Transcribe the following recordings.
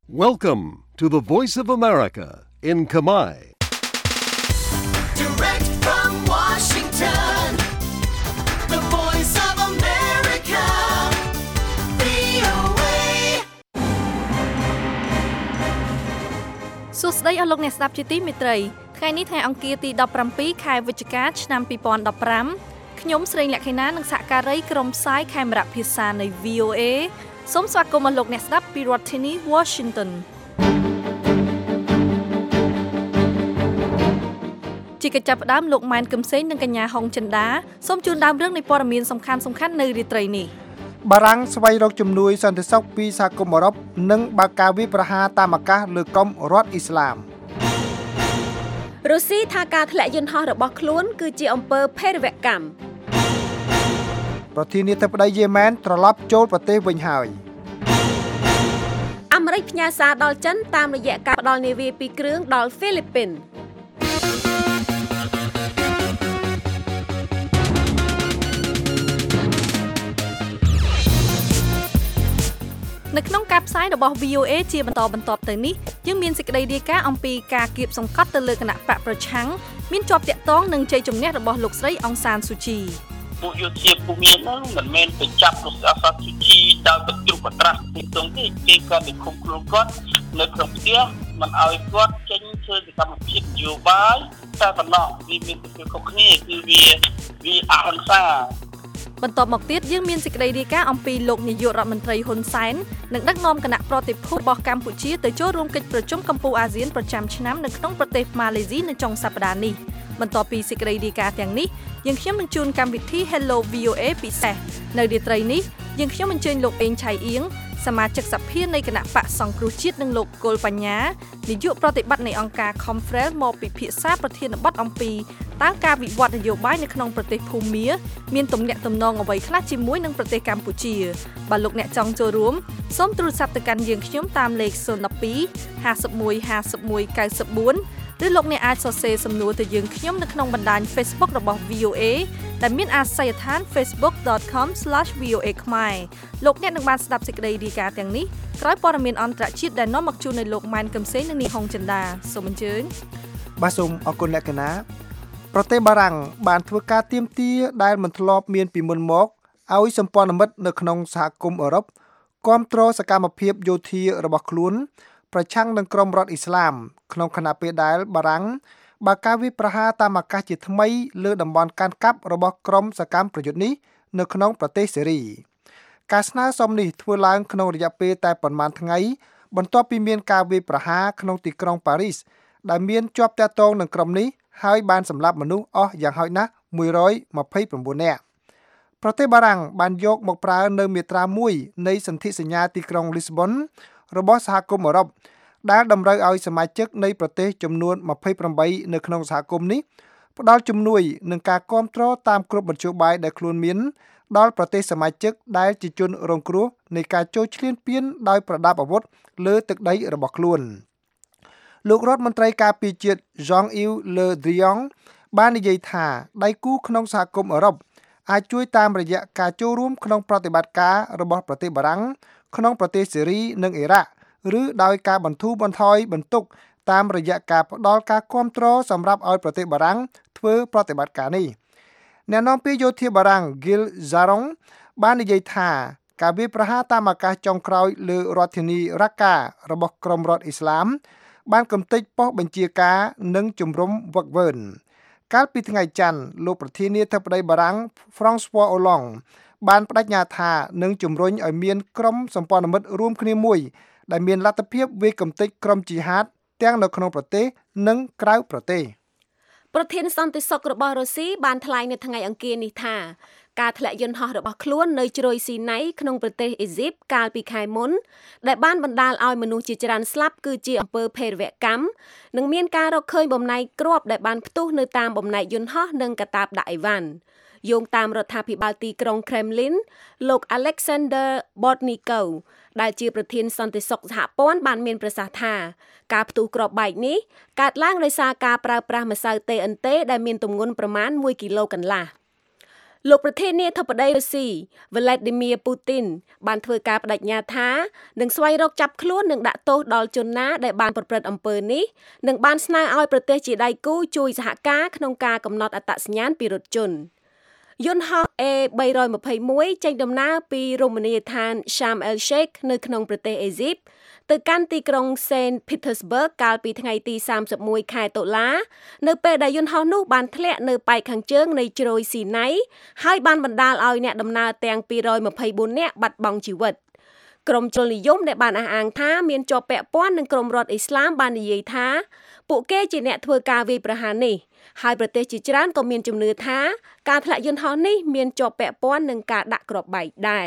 Welcome to the Voice of America in Khmer. Direct from Washington, the Voice of America, VOA. សួស្តីអស់លោកអ្នកស្ដាប់ជាទីមេត្រីថ្ងៃនេះថ្ងៃអង្គារទី17ខែវិច្ឆិកាឆ្នាំ2015ខ្ញុំស្រីលក្ខិណានិងសហការីក្រុមផ្សាយខេមរៈភាសានៃ VOA សូមស្វាគមន៍អស់លោកអ្នកស្ដាប់ពីរដ្ឋធានី Washington ជាកិច្ចចាប់ផ្ដើមលោកម៉ែនកឹមសេងនិងកញ្ញាហុងចិន្តាសូមជូនដើមរឿងនៃព័ត៌មានសំខាន់ៗនៅរាត្រីនេះបារាំងស្វែងរកជំនួយសន្តិសុខពីសហគមន៍អឺរ៉ុបនិងបើកការវាយប្រហារតាមអាកាសលើក្រុមរដ្ឋអ៊ីស្លាមរុស្ស៊ីថាការធ្លាក់យន្តហោះរបស់ខ្លួនគឺជាអំពើភេរវកម្មប្រធានាធិបតីយេម៉ែនត្រឡប់ចូលប្រទេសវិញហើយអាមេរិកផ្ញើសារដល់ចិនតាមរយៈការផ្ដល់នាវាពីរគ្រឿងដល់ហ្វីលីពីននៅក្នុងការផ្សាយរបស់ VOA ជាបន្តបន្ទាប់ទៅនេះយើងមានសេចក្តីរាយការណ៍អំពីការគៀបសង្កត់ទៅលើគណៈបកប្រឆាំងមានជាប់តាក់ទងនឹងជ័យជំនះរបស់លោកស្រីអង្សានស៊ូជីពួកយោធាភូមិហ្នឹងមិនមែនទៅចាប់លោកអង្សានស៊ូជីដោយបទ្រុបបត្រាស់ទីតុងទេគេក៏ទៅឃុំខ្លួនគាត់នៅក្នុងផ្ទះមិនឲ្យគាត់ចេញធ្វើសកម្មភាពនយោបាយតែប៉ុណ្ណោះវាមានពីខុសគ្នាគឺវាអហិង្សាបន្ទាប់មកទៀតយើងមានសេចក្តីរាយការណ៍អំពីលោកនាយករដ្ឋមន្ត្រីហ៊ុនសែននឹងដឹកនាំគណៈប្រតិភូរបស់កម្ពុជាទៅចូលរួមកិច្ចប្រជុំកម្ពុជាអាស៊ានប្រចាំឆ្នាំនៅក្នុងប្រទេសម៉ាឡេស៊ីនៅចុងសប្តាហ៍នេះបន្ទាប់ពីសេចក្តីរាយការណ៍ទាំងនេះយើងខ្ញុំនឹងជូនកម្មវិធី Hello VOA ពិសេសនៅរាត្រីនេះយើងខ្ញុំអញ្ជើញលោកអេងឆៃអៀងសមាជិកសភានៃគណៈបកសង្គ្រោះជាតិនិងលោកកុលបញ្ញានាយកប្រតិបត្តិនៃអង្គការ Confrel មកពិភាក្សាប្រធានបទអំពីតើការវិវត្តនយោបាយនៅក្នុងប្រទេសភូមាមានទំនាក់ទំនងអ្វីខ្លះជាមួយនឹងប្រទេសកម្ពុជាបើលោកអ្នកចង់ចូលរួមសូមទូរស័ព្ទទៅកាន់យើងខ្ញុំតាមលេខ012 51 51 94ឬលោកអ្នកអាចសរសេរសំណួរទៅយើងខ្ញុំនៅក្នុងបណ្ដាញ Facebook របស់ VOA ដែលមានអាសយដ្ឋាន facebook.com/VOA ខ្មែរលោកអ្នកនឹងបានស្ដាប់សេចក្តីរាយការណ៍ទាំងនេះក្រោយព័ត៌មានអន្តរជាតិដែលនាំមកជូននៅលោកម៉ែនកឹមសេងនិងនាងហុងចិន្តាសូមអញ្ជើញបាទសូមអរគុណលក្ខណាប្រទេសបារាំងបានធ្វើការទាមទារដែលមិនធ្លាប់មានពីមុនមកឲ្យសម្ព័ន្ធមិត្តនៅក្នុងសហគមន៍អឺរ៉ុបគាំទ្រសកម្មភាពយោធារបស់ខ្លួនប្រឆាំងនឹងក្រុមរដ្ឋអ៊ីស្លាមក្នុងខណៈពេលដែលបារាំងបើកការវាយប្រហារតាមអាកាសជាថ្មីលើតំបន់កាន់កាប់របស់ក្រុមសកម្មប្រយុទ្ធនេះនៅក្នុងប្រទេសសេរីការស្នើសុំនេះធ្វើឡើងក្នុងរយៈពេលតែប៉ុន្មានថ្ងៃបន្ទាប់ពីមានការវាយប្រហារក្នុងទីក្រុងប៉ារីសដែលមានជាប់តាក់ទងនឹងក្រុមនេះហើយបានសម្លាប់មនុស្សអស់យ៉ាងហោចណាស់129នាក់ប្រទេសបារាំងបានយកមកប្រើនៅមាត្រា1នៃសន្ធិសញ្ញាទីក្រុងលីស្ប៊ុនរបស់សហគមន៍អឺរ៉ុបដែលតម្រូវឲ្យសមាជិកនៃប្រទេសចំនួន28នៅក្នុងសហគមន៍នេះផ្ដល់ជំនួយនិងការគាំទ្រតាមគ្រប់មធ្យោបាយដែលខ្លួនមានដល់ប្រទេសសមាជិកដែលជាជនរងគ្រោះនៃការចូលឈ្លានពានដោយប្រដាប់អាវុធលើទឹកដីរបស់ខ្លួនលោករដ្ឋមន្ត្រីការពារជាតិ Jean-Yves Le Drian បាននិយាយថាដៃគូក្នុងសហគមន៍អឺរ៉ុបអាចជួយតាមរយៈការចូលរួមក្នុងប្រតិបត្តិការរបស់ប្រទេសបារាំងក្នុងប្រទេសសេរីនិងអ៊ីរ៉ាក់ឬដោយការបន្ធូរបន្ថយបន្ទុកតាមរយៈការផ្ដល់ការគាំទ្រសម្រាប់ឲ្យប្រទេសបារាំងធ្វើប្រតិបត្តិការនេះអ្នកនាំពាក្យយោធាបារាំង Gilles Jarron បាននិយាយថាការវាយប្រហារតាមអាកាសចុងក្រោយលើរដ្ឋធានីរ៉ាការបស់ក្រុមរដ្ឋអ៊ីស្លាមបានកំទេចប៉ុស្តិ៍បញ្ជាការនិងជំរំវឹកវើកាលពីថ្ងៃច័ន្ទលោកប្រធានាធិបតីបារាំង François Hollande បានបដិញ្ញាថានឹងជំរុញឲ្យមានក្រុមសម្ព័ន្ធមិត្តរួមគ្នាមួយដែលមានលទ្ធភាពវាយកំទេចក្រុមជីហាតទាំងនៅក្នុងប្រទេសនិងក្រៅប្រទេសប្រធានសន្តិសុខរបស់រុស្ស៊ីបានថ្លែងនៅថ្ងៃអង្គារនេះថាការធ្លាក់យន្តហោះរបស់ខ្លួននៅជ្រោយស៊ីណៃក្នុងប្រទេសអ៊ីស៊ីបកាលពីខែមុនដែលបានបណ្ដាលឲ្យមនុស្សជាច្រើនស្លាប់គឺជាអំពើភេរវកម្មនិងមានការរកឃើញបំណែកគ្រាប់ដែលបានផ្ទុះនៅតាមបំណែកយន្តហោះនិងកាតាបដាក់អីវ៉ាន់យោងតាមរដ្ឋាភិបាលទីក្រុង Kremlin លោក Alexander Bortnikov ដែលជាប្រធានសន្តិសុខសហព័ន្ធបានមានប្រសាសន៍ថាការផ្ទុះគ្រាប់បែកនេះកើតឡើងដោយសារការប្រើប្រាស់ម្សៅ TNT ដែលមានទម្ងន់ប្រមាណ1គីឡូកន្លះលោកប្រធានាធិបតីរុស្ស៊ី Vladimir Putin បានធ្វើការបដិញ្ញាថានឹងស្វែងរកចាប់ខ្លួននិងដាក់ទោសដល់ជនណាដែលបានប្រព្រឹត្តអំពើនេះនិងបានស្នើឲ្យប្រទេសជាដៃគូជួយសហការក្នុងការកំណត់អត្តសញ្ញាណពីរថយន្តយន្តហោះ A321 ចេញដំណើរពីរមណីយដ្ឋាន Sharm el-Sheikh នៅក្នុងប្រទេសអេស៊ីបទៅកាន់ទីក្រុង Saint Petersburg កាលពីថ្ងៃទី31ខែតុលានៅពេលដែលយន្តហោះនោះបានធ្លាក់នៅប៉ែកខាងជើងនៃជ្រោយស៊ីណៃហើយបានបណ្ដាលឲ្យអ្នកដំណើរទាំង224នាក់បាត់បង់ជីវិតក្រុមជននិយមដែលបានអះអាងថាមានជាប់ពាក់ព័ន្ធនឹងក្រុមរដ្ឋអ៊ីស្លាមបាននិយាយថាពួកគេជាអ្នកធ្វើការវាយប្រហារនេះហើយប្រទេសជាច្រើនក៏មានជំនឿថាការធ្លាក់យន្តហោះនេះមានជាប់ពាក់ព័ន្ធនឹងការដាក់គ្រាប់បែកដែរ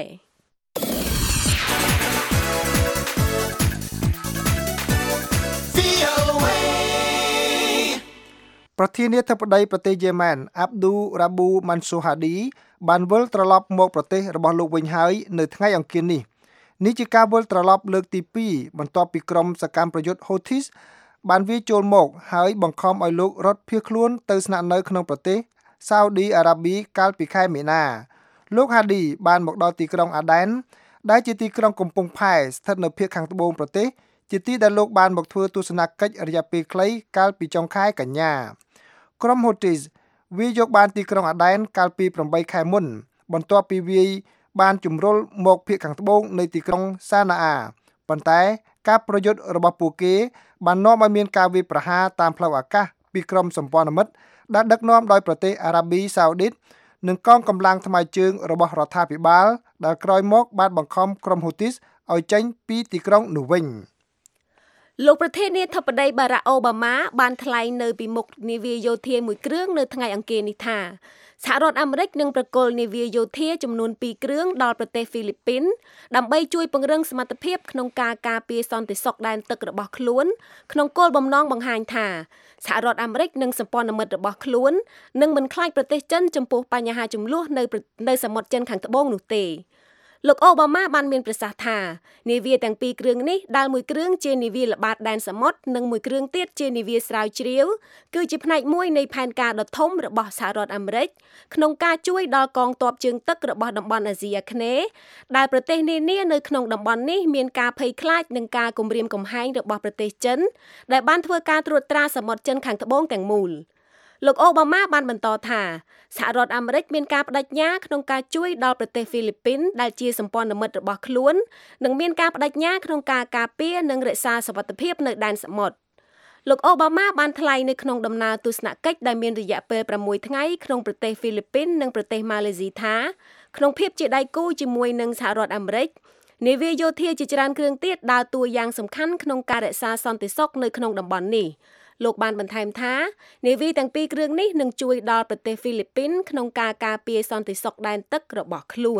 ប្រធានាធិបតីប្រទេសយេម៉ែនអាប់ឌូរ៉ាប៊ូម៉ាន់ស៊ូហាឌីបានវិលត្រឡប់មកប្រទេសរបស់លោកវិញហើយនៅថ្ងៃអង្គារនេះជាការវិលត្រឡប់លើកទី2បន្ទាប់ពីក្រុមសកម្មប្រយុទ្ធ Houthis បានវាយចូលមកហើយបង្ខំឲ្យលោករត់ភៀសខ្លួនទៅស្នាក់នៅក្នុងប្រទេសសាអូឌីអារ៉ាប៊ីកាលពីខែមីនាលោកហាឌីបានមកដល់ទីក្រុងអាដែនដែលជាទីក្រុងកំពង់ផែស្ថិតនៅភាគខាងត្បូងប្រទេសជាទីដែលលោកបានមកធ្វើទស្សនកិច្ចរយៈពេលខ្លីកាលពីចុងខែកញ្ញាក្រុម Houthis វាយយកបានទីក្រុងអាដែនកាលពី8ខែមុនបន្ទាប់ពីវាយបានជំរុលមកភាគខាងត្បូងនៃទីក្រុងសាណាអាប៉ុន្តែការប្រយុទ្ធរបស់ពួកគេបាននាំឲ្យមានការវាយប្រហារតាមផ្លូវអាកាសពីក្រុមសម្ព័ន្ធមិត្តដែលដឹកនាំដោយប្រទេសអារ៉ាប៊ីសាអូឌីតនិងកងកម្លាំងថ្មើរជើងរបស់រដ្ឋាភិបាលដែលក្រោយមកបានបង្ខំក្រុម Houthis ឲ្យចេញពីទីក្រុងនោះវិញលោកប្រធានាធិបតីបារ៉ាក់អូបាម៉ាបានថ្លែងនៅពីមុខនាវាយោធាមួយគ្រឿងនៅថ្ងៃអង្គារនេះថាសហរដ្ឋអាមេរិកនឹងប្រគល់នាវាយោធាចំនួន2គ្រឿងដល់ប្រទេសហ្វីលីពីនដើម្បីជួយពង្រឹងសមត្ថភាពក្នុងការការពារសន្តិសុខដែនទឹករបស់ខ្លួនក្នុងគោលបំណងបង្ហាញថាសហរដ្ឋអាមេរិកនិងសម្ព័ន្ធមិត្តរបស់ខ្លួននឹងមិនខ្លាចប្រទេសចិនចំពោះបញ្ហាជម្លោះនៅសមុទ្រចិនខាងត្បូងនោះទេលោកអូបាម៉ាបានមានប្រសាសន៍ថានាវាទាំងពីរគ្រឿងនេះដែលមួយគ្រឿងជានាវាល្បាតដែនសមុទ្រនិងមួយគ្រឿងទៀតជានាវាស្រាវជ្រាវគឺជាផ្នែកមួយនៃផែនការដ៏ធំរបស់សហរដ្ឋអាមេរិកក្នុងការជួយដល់កងទ័ពជើងទឹករបស់តំបន់អាស៊ីអាគ្នេយ៍ដែលប្រទេសនានានៅក្នុងតំបន់នេះមានការភ័យខ្លាចនឹងការគំរាមកំហែងរបស់ប្រទេសចិនដែលបានធ្វើការត្រួតត្រាសមុទ្រចិនខាងត្បូងទាំងមូលលោកអូបាម៉ាបានបន្តថាសហរដ្ឋអាមេរិកមានការបដិញ្ញាក្នុងការជួយដល់ប្រទេសហ្វីលីពីនដែលជាសម្ព័ន្ធមិត្តរបស់ខ្លួននិងមានការបដិញ្ញាក្នុងការការពារនិងរក្សាសុវត្ថិភាពនៅដែនសមុទ្រលោកអូបាម៉ាបានថ្លែងនៅក្នុងដំណើរទស្សនកិច្ចដែលមានរយៈពេល6ថ្ងៃក្នុងប្រទេសហ្វីលីពីននិងប្រទេសម៉ាឡេស៊ីថាក្នុងភាពជាដៃគូជាមួយនឹងសហរដ្ឋអាមេរិកនាវាយោធាជាច្រើនគ្រឿងទៀតដើរតួយ៉ាងសំខាន់ក្នុងការរក្សាសន្តិសុខនៅក្នុងតំបន់នេះលោកបានបន្ថែមថានាវាទាំងពីរគ្រឿងនេះនឹងជួយដល់ប្រទេសហ្វីលីពីនក្នុងការការពារសន្តិសុខដែនទឹករបស់ខ្លួន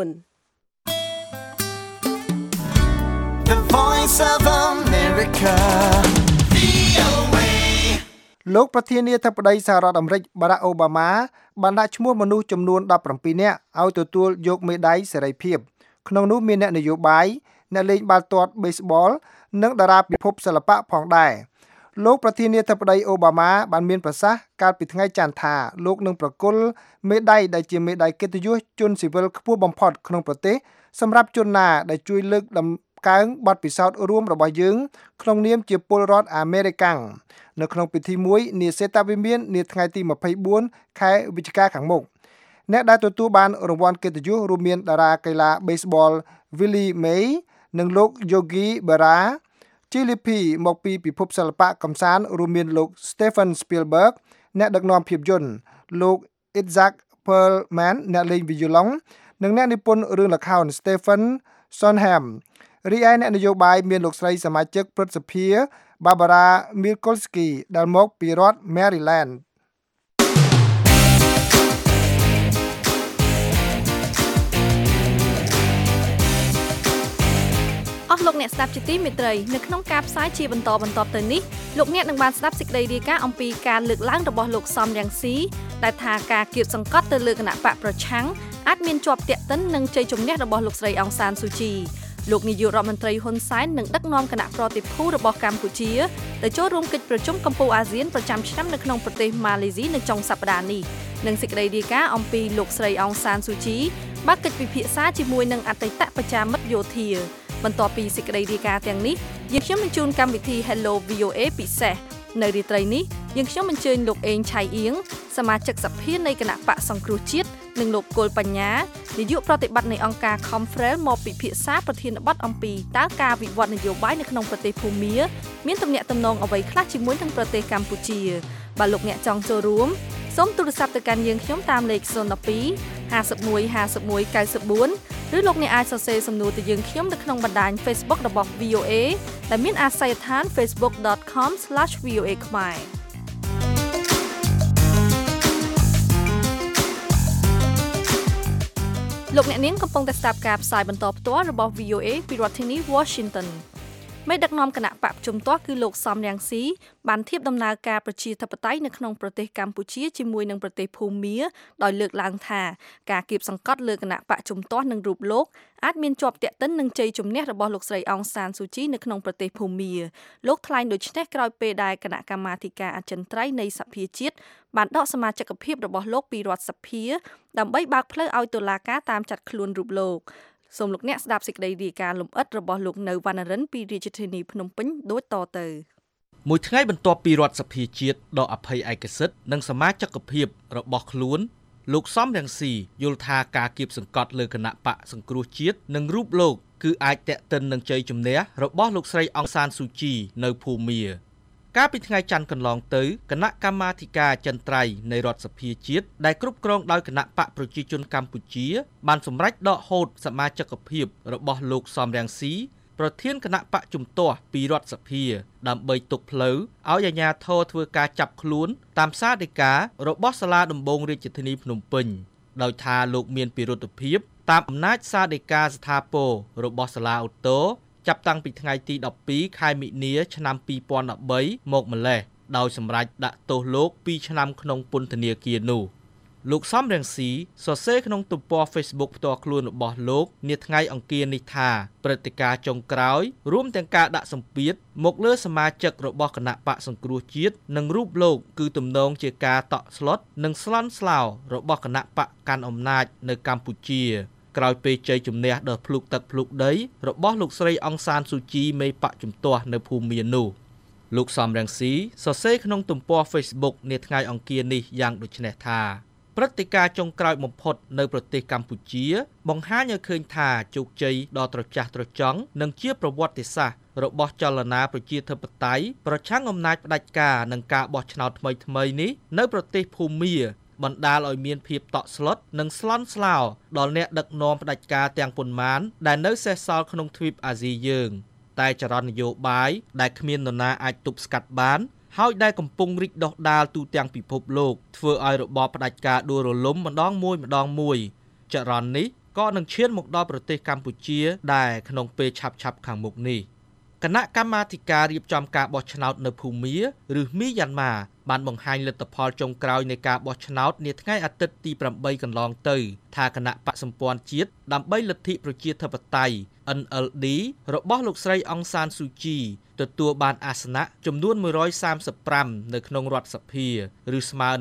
The Voice of America លោកប្រធានាធិបតីសហរដ្ឋអាមេរិកបារ៉ាក់អូបាម៉ាបានដាក់ឈ្មោះមនុស្សចំនួន17នាក់ឲ្យទទួលយកមេដាយសេរីភាពក្នុងនោះមានអ្នកនយោបាយអ្នកលេងបាល់ទាត់បេស្បលនិងតារាពិភពសិល្បៈផងដែរលោកប្រធានាធិបតីអូបាម៉ាបានមានប្រសាសន៍កាលពីថ្ងៃច័ន្ទថាលោកនឹងប្រគល់មេដាយដែលជាមេដាយកិត្តិយសជនស៊ីវិលខ្ពស់បំផុតក្នុងប្រទេសសម្រាប់ជនណាដែលជួយលើកដំកើងបទពិសោធន៍រួមរបស់យើងក្នុងនាមជាពលរដ្ឋអាមេរិកាំងនៅក្នុងពិធីមួយនាសេតាវិមាននាថ្ងៃទី24ខែវិច្ឆិកាខាងមុខអ្នកដែលទទួលបានរង្វាន់កិត្តិយសរួមមានតារាកីឡាបេស្បល Willie May និងលោក Yogi Berraជាលីភីមកពីពិភពសិល្បៈកម្សាន្តរួមមានលោក Steven Spielberg អ្នកដឹកនាំភាពយន្តលោក Isaac Perlman អ្នកលេងវីយូឡុងនិងអ្នកនិពន្ធរឿងល្ខោន Stephen Sondheim រីឯអ្នកនយោបាយមានលោកស្រីសមាជិកព្រឹទ្ធសភា Barbara Mikulski ដែលមកពីរដ្ឋ Maryland លោកអ្នកស្ដាប់ជាទីមេត្រីនៅក្នុងការផ្សាយជាបន្តទៅនេះលោកអ្នកនឹងបានស្ដាប់សេចក្តីរាយការណ៍អំពីការលើកឡើងរបស់លោកសំរងស៊ីដែលថាការគៀបសង្កត់ទៅលើគណៈបកប្រឆាំងអាចមានជាប់ទាក់ទិននឹងជ័យជំនះរបស់លោកស្រីអង្សានស៊ូជីលោកនាយករដ្ឋមន្ត្រីហ៊ុនសែននឹងដឹកនាំគណៈប្រតិភូរបស់កម្ពុជាទៅចូលរួមកិច្ចប្រជុំកំពូលអាស៊ានប្រចាំឆ្នាំនៅក្នុងប្រទេសម៉ាឡេស៊ីនៅចុងសប្តាហ៍នេះនិងសេចក្តីរាយការណ៍អំពីលោកស្រីអង្សានស៊ូជីបានកិច្ចពិភាក្សាជាមួយនឹងអតីតប្រជាមិត្តយោធាបន្ទាប់ពីសេចក្តីរាយការណ៍ទាំងនេះយើងខ្ញុំបញ្ជូនកម្មវិធី Hello VOA ពិសេសនៅរាត្រីនេះយើងខ្ញុំអញ្ជើញលោកអេងឆៃអៀងសមាជិកសភានៃគណៈបកសង្គ្រោះជាតិនិងលោកគលបញ្ញានាយកប្រតិបត្តិនៃអង្គការ Confrel មកពិភាក្សាប្រធានបទអំពីតើការវិវត្តនយោបាយនៅក្នុងប្រទេសភូមាមានទំនាក់ទំនងអ្វីខ្លះជាមួយនឹងប្រទេសកម្ពុជាបើលោកអ្នកចង់ចូលរួមសូមទូរស័ព្ទទៅកាន់យើងខ្ញុំតាមលេខ02 51 51 94ឬលោកអ្នកអាចសរសេរសំណួរទៅយើងខ្ញុំនៅក្នុងបណ្ដាញ Facebook របស់ VOA ដែលមានអាសយដ្ឋាន facebook.com/VOA ខ្មែរលោកអ្នកនាងកំពុងតែស្ដាប់ការផ្សាយបន្តផ្ទាល់របស់ VOA ពីរដ្ឋធានី Washington មេដឹកនាំគណៈបកប្រជុំទាស់គឺលោកសំរងស៊ីបានធៀបដំណើរការប្រជាធិបតេយ្យនៅក្នុងប្រទេសកម្ពុជាជាមួយនឹងប្រទេសភូមាដោយលើកឡើងថាការគៀបសង្កត់លើគណៈបកប្រជុំទាស់នឹងរូបលោកអាចមានជាប់ទាក់ទិននឹងជ័យជំនះរបស់លោកស្រីអង្សានស៊ូជីនៅក្នុងប្រទេសភូមាលោកថ្លែងដូចនេះក្រោយពេលដែលគណៈកម្មាធិការអចិន្ត្រៃយ៍នៃសភាជាតិបានដកសមាជិកភាពរបស់លោកពីរដ្ឋសភាដើម្បីបើកផ្លូវឲ្យតុលាការតាមចាត់ខ្លួនរូបលោកសូមលោកអ្នកស្ដាប់សេចក្តីរាយការណ៍លម្អិតរបស់លោកនៅវណ្ណរិនពីរាជធានីភ្នំពេញដូចតទៅមួយថ្ងៃបន្ទាប់ពីរដ្ឋសភាជាតិដកអភ័យឯកសិទ្ធិនិងសមាជិកភាពរបស់ខ្លួនលោកសំរងស៊ីយល់ថាការគៀបសង្កត់លើគណៈបកសង្គ្រោះជាតិនិងរូបលោកគឺអាចតាក់ទិននឹងជ័យជំនះរបស់លោកស្រីអង្សានស៊ូជីនៅភូមាកាលពីថ្ងៃច័ន្ទកន្លងទៅគណៈកម្មាធិការអចិន្ត្រៃយ៍នៃរដ្ឋសភាជាតិដែលគ្រប់គ្រងដោយគណៈបកប្រជាជនកម្ពុជាបានសម្រេចដកហូតសមាជិកភាពរបស់លោកសំរងស៊ីប្រធានគណៈបកជំទាស់ពីរដ្ឋសភាដើម្បីទុកផ្លូវឲ្យអាជ្ញាធរធ្វើការចាប់ខ្លួនតាមសារដីការបស់សាលាដំបងរាជធានីភ្នំពេញដោយថាលោកមានពិរុទ្ធភាពតាមអំណាចសារដីកាស្ថាពររបស់សាលាឧទ្ធរចាប់តាំងពីថ្ងៃទី12ខែមិនិនា ឆ្នាំ2013មកម្លេះដោយសម្រេចដាក់ទោសលោក2ឆ្នាំក្នុងពន្ធនាគារនោះលោកសំរងស៊ីសរសេរក្នុងទំព័រ Facebook ផ្ទាល់ខ្លួនរបស់លោកនាថ្ងៃអង្គារនេះថាព្រឹត្តិការណ៍ចុងក្រោយរួមទាំងការដាក់សម្ពាធមកលើសមាជិករបស់គណៈបកសង្គ្រោះជាតិនិងរូបលោកគឺទំនងជាការតក់ស្លុតនិងស្លន់ស្លោរបស់គណៈបកកាន់អំណាចនៅកម្ពុជាក្រោយពេលជ័យជំនះដ៏ភ្លុកទឹកភ្លុកដីរបស់លោកស្រីអង្សានស៊ូជីមេបកជំទាស់នៅភូមានោះលោកសំរងស៊ីសរសេរក្នុងទំព័រ Facebook នាថ្ងៃអង្គារនេះយ៉ាងដូចនេះថាព្រឹត្តិការណ៍ចុងក្រោយបំផុតនៅប្រទេសកម្ពុជាបង្ហាញឲ្យឃើញថាជោគជ័យដ៏ត្រចះត្រចង់និងជាប្រវត្តិសាស្ត្ររបស់ចលនាប្រជាធិបតេយ្យប្រឆាំងអំណាចផ្ដាច់ការនិងការបោះឆ្នោតថ្មីៗនេះនៅប្រទេសភូមាបណ្ដាលឲ្យមានភាពតក់ស្លុតនិងស្លន់ស្លោដល់អ្នកដឹកនាំផ្ដាច់ការទាំងប៉ុន្មានដែលនៅសេសសល់ក្នុងទ្វីបអាស៊ីយើងតែចរន្តនយោបាយដែលគ្មាននរណាអាចទប់ស្កាត់បានហើយដែលកំពុងរីកដុះដាលទូទាំងពិភពលោកធ្វើឲ្យរបបផ្ដាច់ការដួលរលំម្ដងមួយចរន្តនេះក៏នឹងឈានមកដល់ប្រទេសកម្ពុជាដែរក្នុងពេលឆាប់ៗខាងមុខនេះគណៈកម្មាធិការរៀបចំការបោះឆ្នោតនៅភូមាឬមីយ៉ាន់ម៉ាបានបង្ហាញលទ្ធផលចុងក្រោយនៃការបោះឆ្នោតនាថ្ងៃអាទិត្យទី8កន្លងទៅថាគណៈបក្សសម្ព័ន្ធជាតិដើម្បីលទ្ធិប្រជាធិបតេយ្យ NLD របស់លោកស្រីអង្សានស៊ូជីទទួលបានអាសនៈចំនួន135នៅក្នុងរដ្ឋសភាឬស្មើនឹង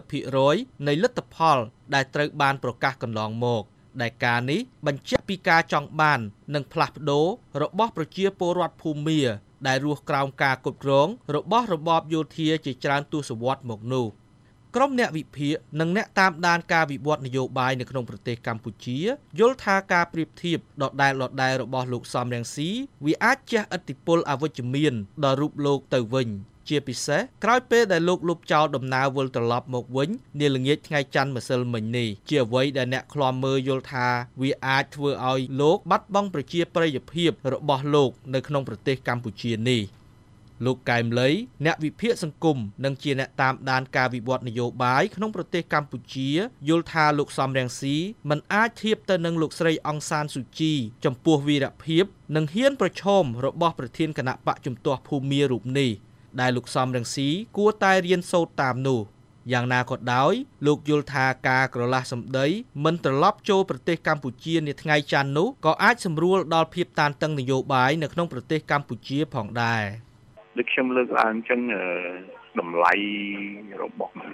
90% នៃលទ្ធផលដែលត្រូវបានប្រកាសកន្លងមកដែលការនេះបញ្ជាក់ពីការចង់បាននិងផ្លាស់ប្ដូររបស់ប្រជាពលរដ្ឋភូមាដែលរស់ក្រោមការគ្រប់គ្រងរបស់របបយោធាជាច្រើនទសវត្សរ៍មកនោះក្រុមអ្នកវិភាគនិងអ្នកតាមដានការវិវត្តនយោបាយនៅក្នុងប្រទេសកម្ពុជាយល់ថាការប្រៀបធៀបដដែលរបស់លោកសំរងស៊ីវាអាចជះឥទ្ធិពលអវិជ្ជមានដល់រូបលោកទៅវិញជាពិសេសក្រោយពេលដែលលោកលុបចោលដំណើរវិលត្រឡប់មកវិញនាល្ងាចថ្ងៃច័ន្ទម្សិលមិញនេះជាអ្វីដែលអ្នកឃ្លាំមើលយល់ថាវាអាចធ្វើឲ្យលោកបាត់បង់ប្រជាប្រិយភាពរបស់លោកនៅក្នុងប្រទេសកម្ពុជានេះលោកកែមលីអ្នកវិភាគសង្គមនិងជាអ្នកតាមដានការវិវត្តនយោបាយក្នុងប្រទេសកម្ពុជាយល់ថាលោកសំរងស៊ីមិនអាចធៀបទៅនឹងលោកស្រីអង្សានស៊ូជីចំពោះវីរភាពនិងហ៊ានប្រឈមរបស់ប្រធានគណៈបកជំទាស់ភូមារូបនេះដែលលោកសំរងស៊ីគួរតែរៀនសូត្រតាមនោះយ៉ាងណាក៏ដោយលោកយល់ថាការក្រឡាស់សម្ដីមិនត្រឡប់ចូលប្រទេសកម្ពុជានាថ្ងៃច័ន្ទនោះក៏អាចសម្រួលដល់ភាពតានតឹងនយោបាយនៅក្នុងប្រទេសកម្ពុជាផងដែរដូចខ្ញុំលើកឡើងអញ្ចឹងតម្លៃរបស់មនុស្ស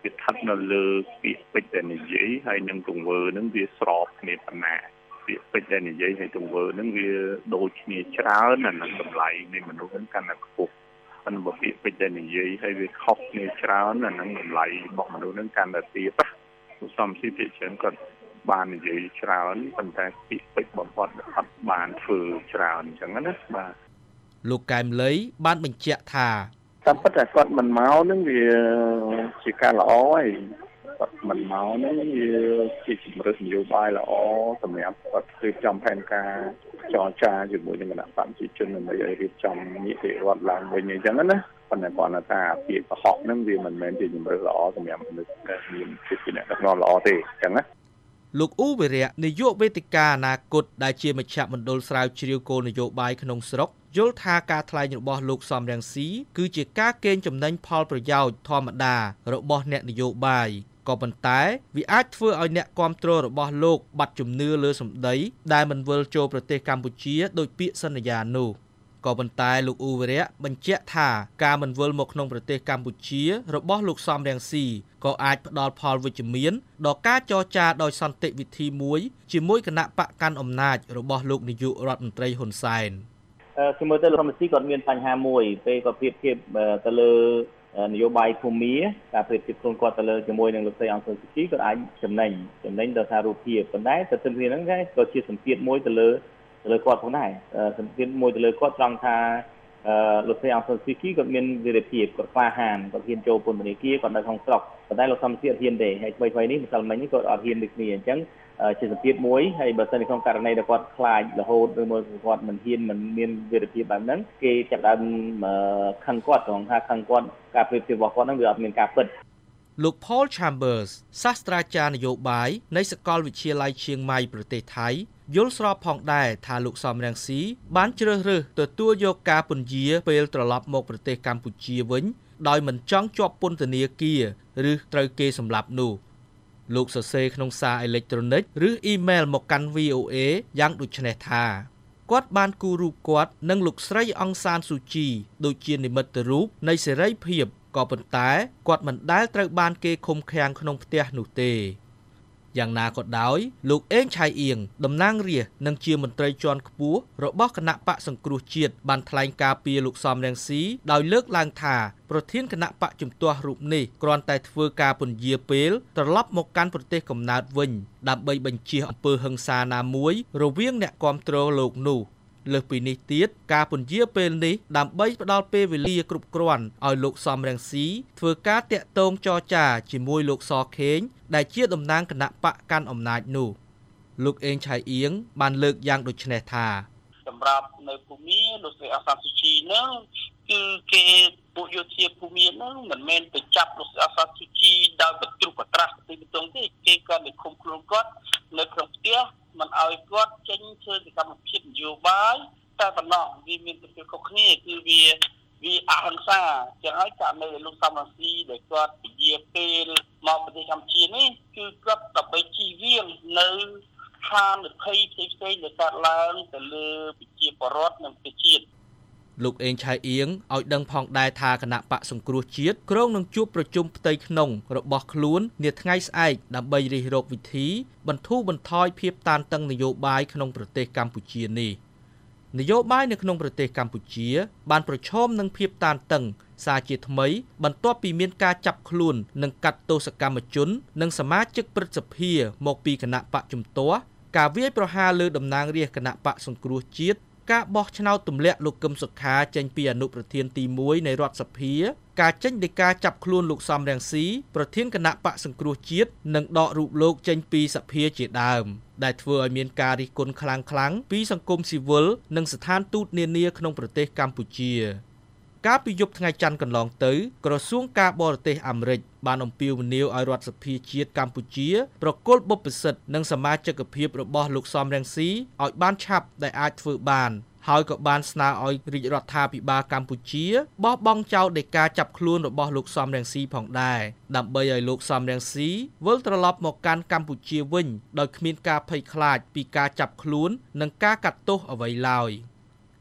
វាស្ថិតនៅលើពាក្យពេចន៍ដែលនិយាយហើយនឹងទង្វើនឹងវាស្របគ្នាប៉ុណ្ណាពាក្យពេចន៍ដែលនិយាយហើយទង្វើនឹងវាដូចគ្នាច្រើនអានឹងតម្លៃនៃមនុស្សនឹងកាន់តែខ្ពស់ប៉ុន្តែពាក្យពេចន៍ដែលនិយាយហើយវាខុសគ្នាច្រើនអានឹងតម្លៃរបស់មនុស្សនឹងកាន់តែទាបសំស៊ីភាគច្រើនគាត់បាននិយាយច្រើនប៉ុន្តែពាក្យពេចន៍បំផុតអត់បានធ្វើច្រើនអញ្ចឹងណាបាទលោកកែមលីបានបញ្ជាក់ថាតាមពិតតែគាត់មិនមកនឹងវាជាការល្អហើយគាត់មិនមកនឹងវាជាជំរឿននយោបាយល្អសម្រាប់គាត់រៀបចំផែនការចរចាជាមួយនឹងគណៈបព្វជិជនដើម្បីឲ្យរៀបចំនីតិរដ្ឋឡើងវិញអញ្ចឹងណាប៉ុន្តែគាត់ថាពាក្យកុហកនឹងវាមិនមែនជាជំរឿនល្អសម្រាប់មនុស្សដែលមានសិទ្ធិអ្នកដឹកនាំល្អទេអញ្ចឹងណាលោកអ៊ូវិរៈនាយកវេទិកាអនាគតដែលជាមជ្ឈមណ្ឌលស្រាវជ្រាវគោលនយោបាយក្នុងស្រុកយល់ថាការថ្លែងរបស់លោកសំរងស៊ីគឺជាការកេងចំណេញផលប្រយោជន៍ធម្មតារបស់អ្នកនយោបាយក៏ប៉ុន្តែវាអាចធ្វើឲ្យអ្នកគាំទ្ររបស់លោកបាត់ជំនឿលើសម្ដីដែលមិនវិលចូលប្រទេសកម្ពុជាដោយពាក្យសន្យានោះក៏ប៉ុន្តែលោកអ៊ូវិរៈបញ្ជាក់ថាការមិនវិលមកក្នុងប្រទេសកម្ពុជារបស់លោកសំរងស៊ីក៏អាចផ្ដល់ផលវិជ្ជមានដល់ការចរចាដោយសន្តិវិធីមួយជាមួយគណៈបកកាន់អំណាចរបស់លោកនាយករដ្ឋមន្ត្រីហ៊ុនសែនជាមួយទៅលោកសំរងស៊ីគាត់មានបញ្ហាមួយពេលគាត់ប្រៀបធៀបទៅលើនយោបាយភូមិការប្រៀបធៀបខ្លួនគាត់ទៅលើជាមួយនឹងលោកស្រីអង្សុនស៊ូជីគាត់អាចចំណេញដោយសាររូបភាពប៉ុន្តែទៅទៅហ្នឹងក៏ជាសម្ពាធមួយទៅលើគាត់ផងដែរសម្ពាធមួយទៅលើគាត់ត្រង់ថាលោកស្រីអង្សុនស៊ូជីគាត់មានវីរភាពគាត់ក្លាហានគាត់ហ៊ានចូលពន្ធនាគារគាត់នៅក្នុងស្រុកប៉ុន្តែលោកសំរងស៊ីអត់ហ៊ានទេហើយថ្មីនេះម្សិលមិញនេះគាត់អត់ហ៊ានដូចគ្នាអញ្ចឹងជាសម្ពាធមួយហើយបើសិនក្នុងករណីដែលគាត់ខ្លាចរហូតឬមួយគាត់មិនហ៊ានមិនមានវីរភាពបែបហ្នឹងគេចាប់ដើមខឹងគាត់ត្រង់ថាខឹងគាត់ការប្រៀបធៀបរបស់គាត់ហ្នឹងវាអត់មានការពិតលោក Paul Chambers សាស្ត្រាចារ្យនយោបាយនៃសាកលវិទ្យាល័យឈៀងម៉ៃប្រទេសថៃយល់ស្របផងដែរថាលោកសំរងស៊ីបានជ្រើសរើសទទួលយកការពន្យាពេលត្រឡប់មកប្រទេសកម្ពុជាវិញដោយមិនចង់ជាប់ពន្ធនាគារឬត្រូវគេសម្លាប់នោះលោកសរសេរក្នុងសារអេឡិចត្រូនិកឬអ៊ីមែលមកកាន់ VOA យ៉ាងដូចនេះថាគាត់បានគូររូបគាត់និងលោកស្រីអង្សានស៊ូជីដូចជានិមិត្តរូបនៃសេរីភាពក៏ប៉ុន្តែគាត់មិនដែលត្រូវបានគេឃុំឃាំងក្នុងផ្ទះនោះទេយ៉ាងណាក៏ដោយលោកអេងឆៃអៀងតំណាងរាស្ត្រនិងជាមន្ត្រីជាន់ខ្ពស់របស់គណៈបកសង្គ្រោះជាតិបានថ្លែងការពីលោកសំរងស៊ីដោយលើកឡើងថាប្រធានគណៈបកជំទាស់រូបនេះគ្រាន់តែធ្វើការពន្យាពេលត្រឡប់មកកាន់ប្រទេសកំណើតវិញដើម្បីបញ្ជៀសអំពើហិង្សាណាមួយរវាងអ្នកគាំទ្រលោកនោះលើសពីនេះទៀតការពន្យាពេលនេះដើម្បីផ្ដល់ពេលវេលាគ្រប់គ្រាន់ឲ្យលោកសំរងស៊ីធ្វើការតាក់ទងចរចាជាមួយលោកសខេងដែលជាតំណាងគណៈបកកាន់អំណាចនោះលោកអេងឆៃអៀងបានលើកយ៉ាងដូចនេះថាសម្រាប់នៅភូមិលោកស្រីអង្សានស៊ូជីហ្នឹងគឺគេពួកយោធាភូមិហ្នឹងមិនមែនទៅចាប់លោកស្រីអង្សានស៊ូជីដោយបទ្រុបបត្រាស់ទីបតុងទេគេក៏ទៅឃុំខ្លួនគាត់នៅក្នុងផ្ទះមិនឲ្យគាត់ចេញធ្វើសកម្មភាពនយោបាយតែប៉ុណ្ណោះវាមានប្រតិខុសគ្នាគឺវាអហិង្សាចឹងហើយករណីលោកសំរងស៊ីដែលគាត់ពជាពេលមកប្រទេសកម្ពុជានេះគឺគាត់ដើម្បីជៀសវាងនៅខាងវិភ័យផ្សេងៗដែលកើតឡើងទៅលើប្រជាពលរដ្ឋនិងប្រទេសជាតិលោកអេងឆៃអៀងឲ្យដឹងផងដែរថាគណៈបកសង្គ្រោះជាតិក្រុងនឹងជួបប្រជុំផ្ទៃក្នុងរបស់ខ្លួននាថ្ងៃស្អែកដើម្បីរិះរកវិធីបន្ធូរបន្ថយភាពតានតឹងនយោបាយក្នុងប្រទេសកម្ពុជានេះនយោបាយនៅក្នុងប្រទេសកម្ពុជាបានប្រឈមនឹងភាពតានតឹងសារជាថ្មីបន្ទាប់ពីមានការចាប់ខ្លួននិងកាត់ទោសកម្មជននិងសមាជិកព្រឹទ្ធសភាមកពីគណៈបកជំទាស់ការវាយប្រហារលើតំណាងរាស្ត្រគណៈបកសង្គ្រោះជាតិការបោះឆ្នោតទម្លាក់លោកកឹមសុខាចេញពីអនុប្រធានទី1នៃរដ្ឋសភាការចេញដីកាចាប់ខ្លួនលោកសំរងស៊ីប្រធានគណៈបកសង្គ្រោះជាតិនិងដករូបលោកចេញពីសភាជាដើមដែលធ្វើឲ្យមានការរិះគន់ខ្លាំងៗពីសង្គមស៊ីវិលនិងស្ថានទូតនានាក្នុងប្រទេសកម្ពុជាកាលពីយប់ថ្ងៃច័ន្ទកន្លងទៅក្រសួងការបរទេសអាមេរិកបានអំពាវនាវឲ្យរដ្ឋសភាជាតិកម្ពុជាប្រគល់បុព្វសិទ្ធិនិងសមាជិកភាពរបស់លោកសំរងស៊ីឲ្យបានឆាប់ដែលអាចធ្វើបានហើយក៏បានស្នើឲ្យរាជរដ្ឋាភិបាលកម្ពុជាបោះបង់ចោលដីកាចាប់ខ្លួនរបស់លោកសំរងស៊ីផងដែរដើម្បីឲ្យលោកសំរងស៊ីវិលត្រឡប់មកកាន់កម្ពុជាវិញដោយគ្មានការភ័យខ្លាចពីការចាប់ខ្លួននិងការកាត់ទោសអ្វីឡើយ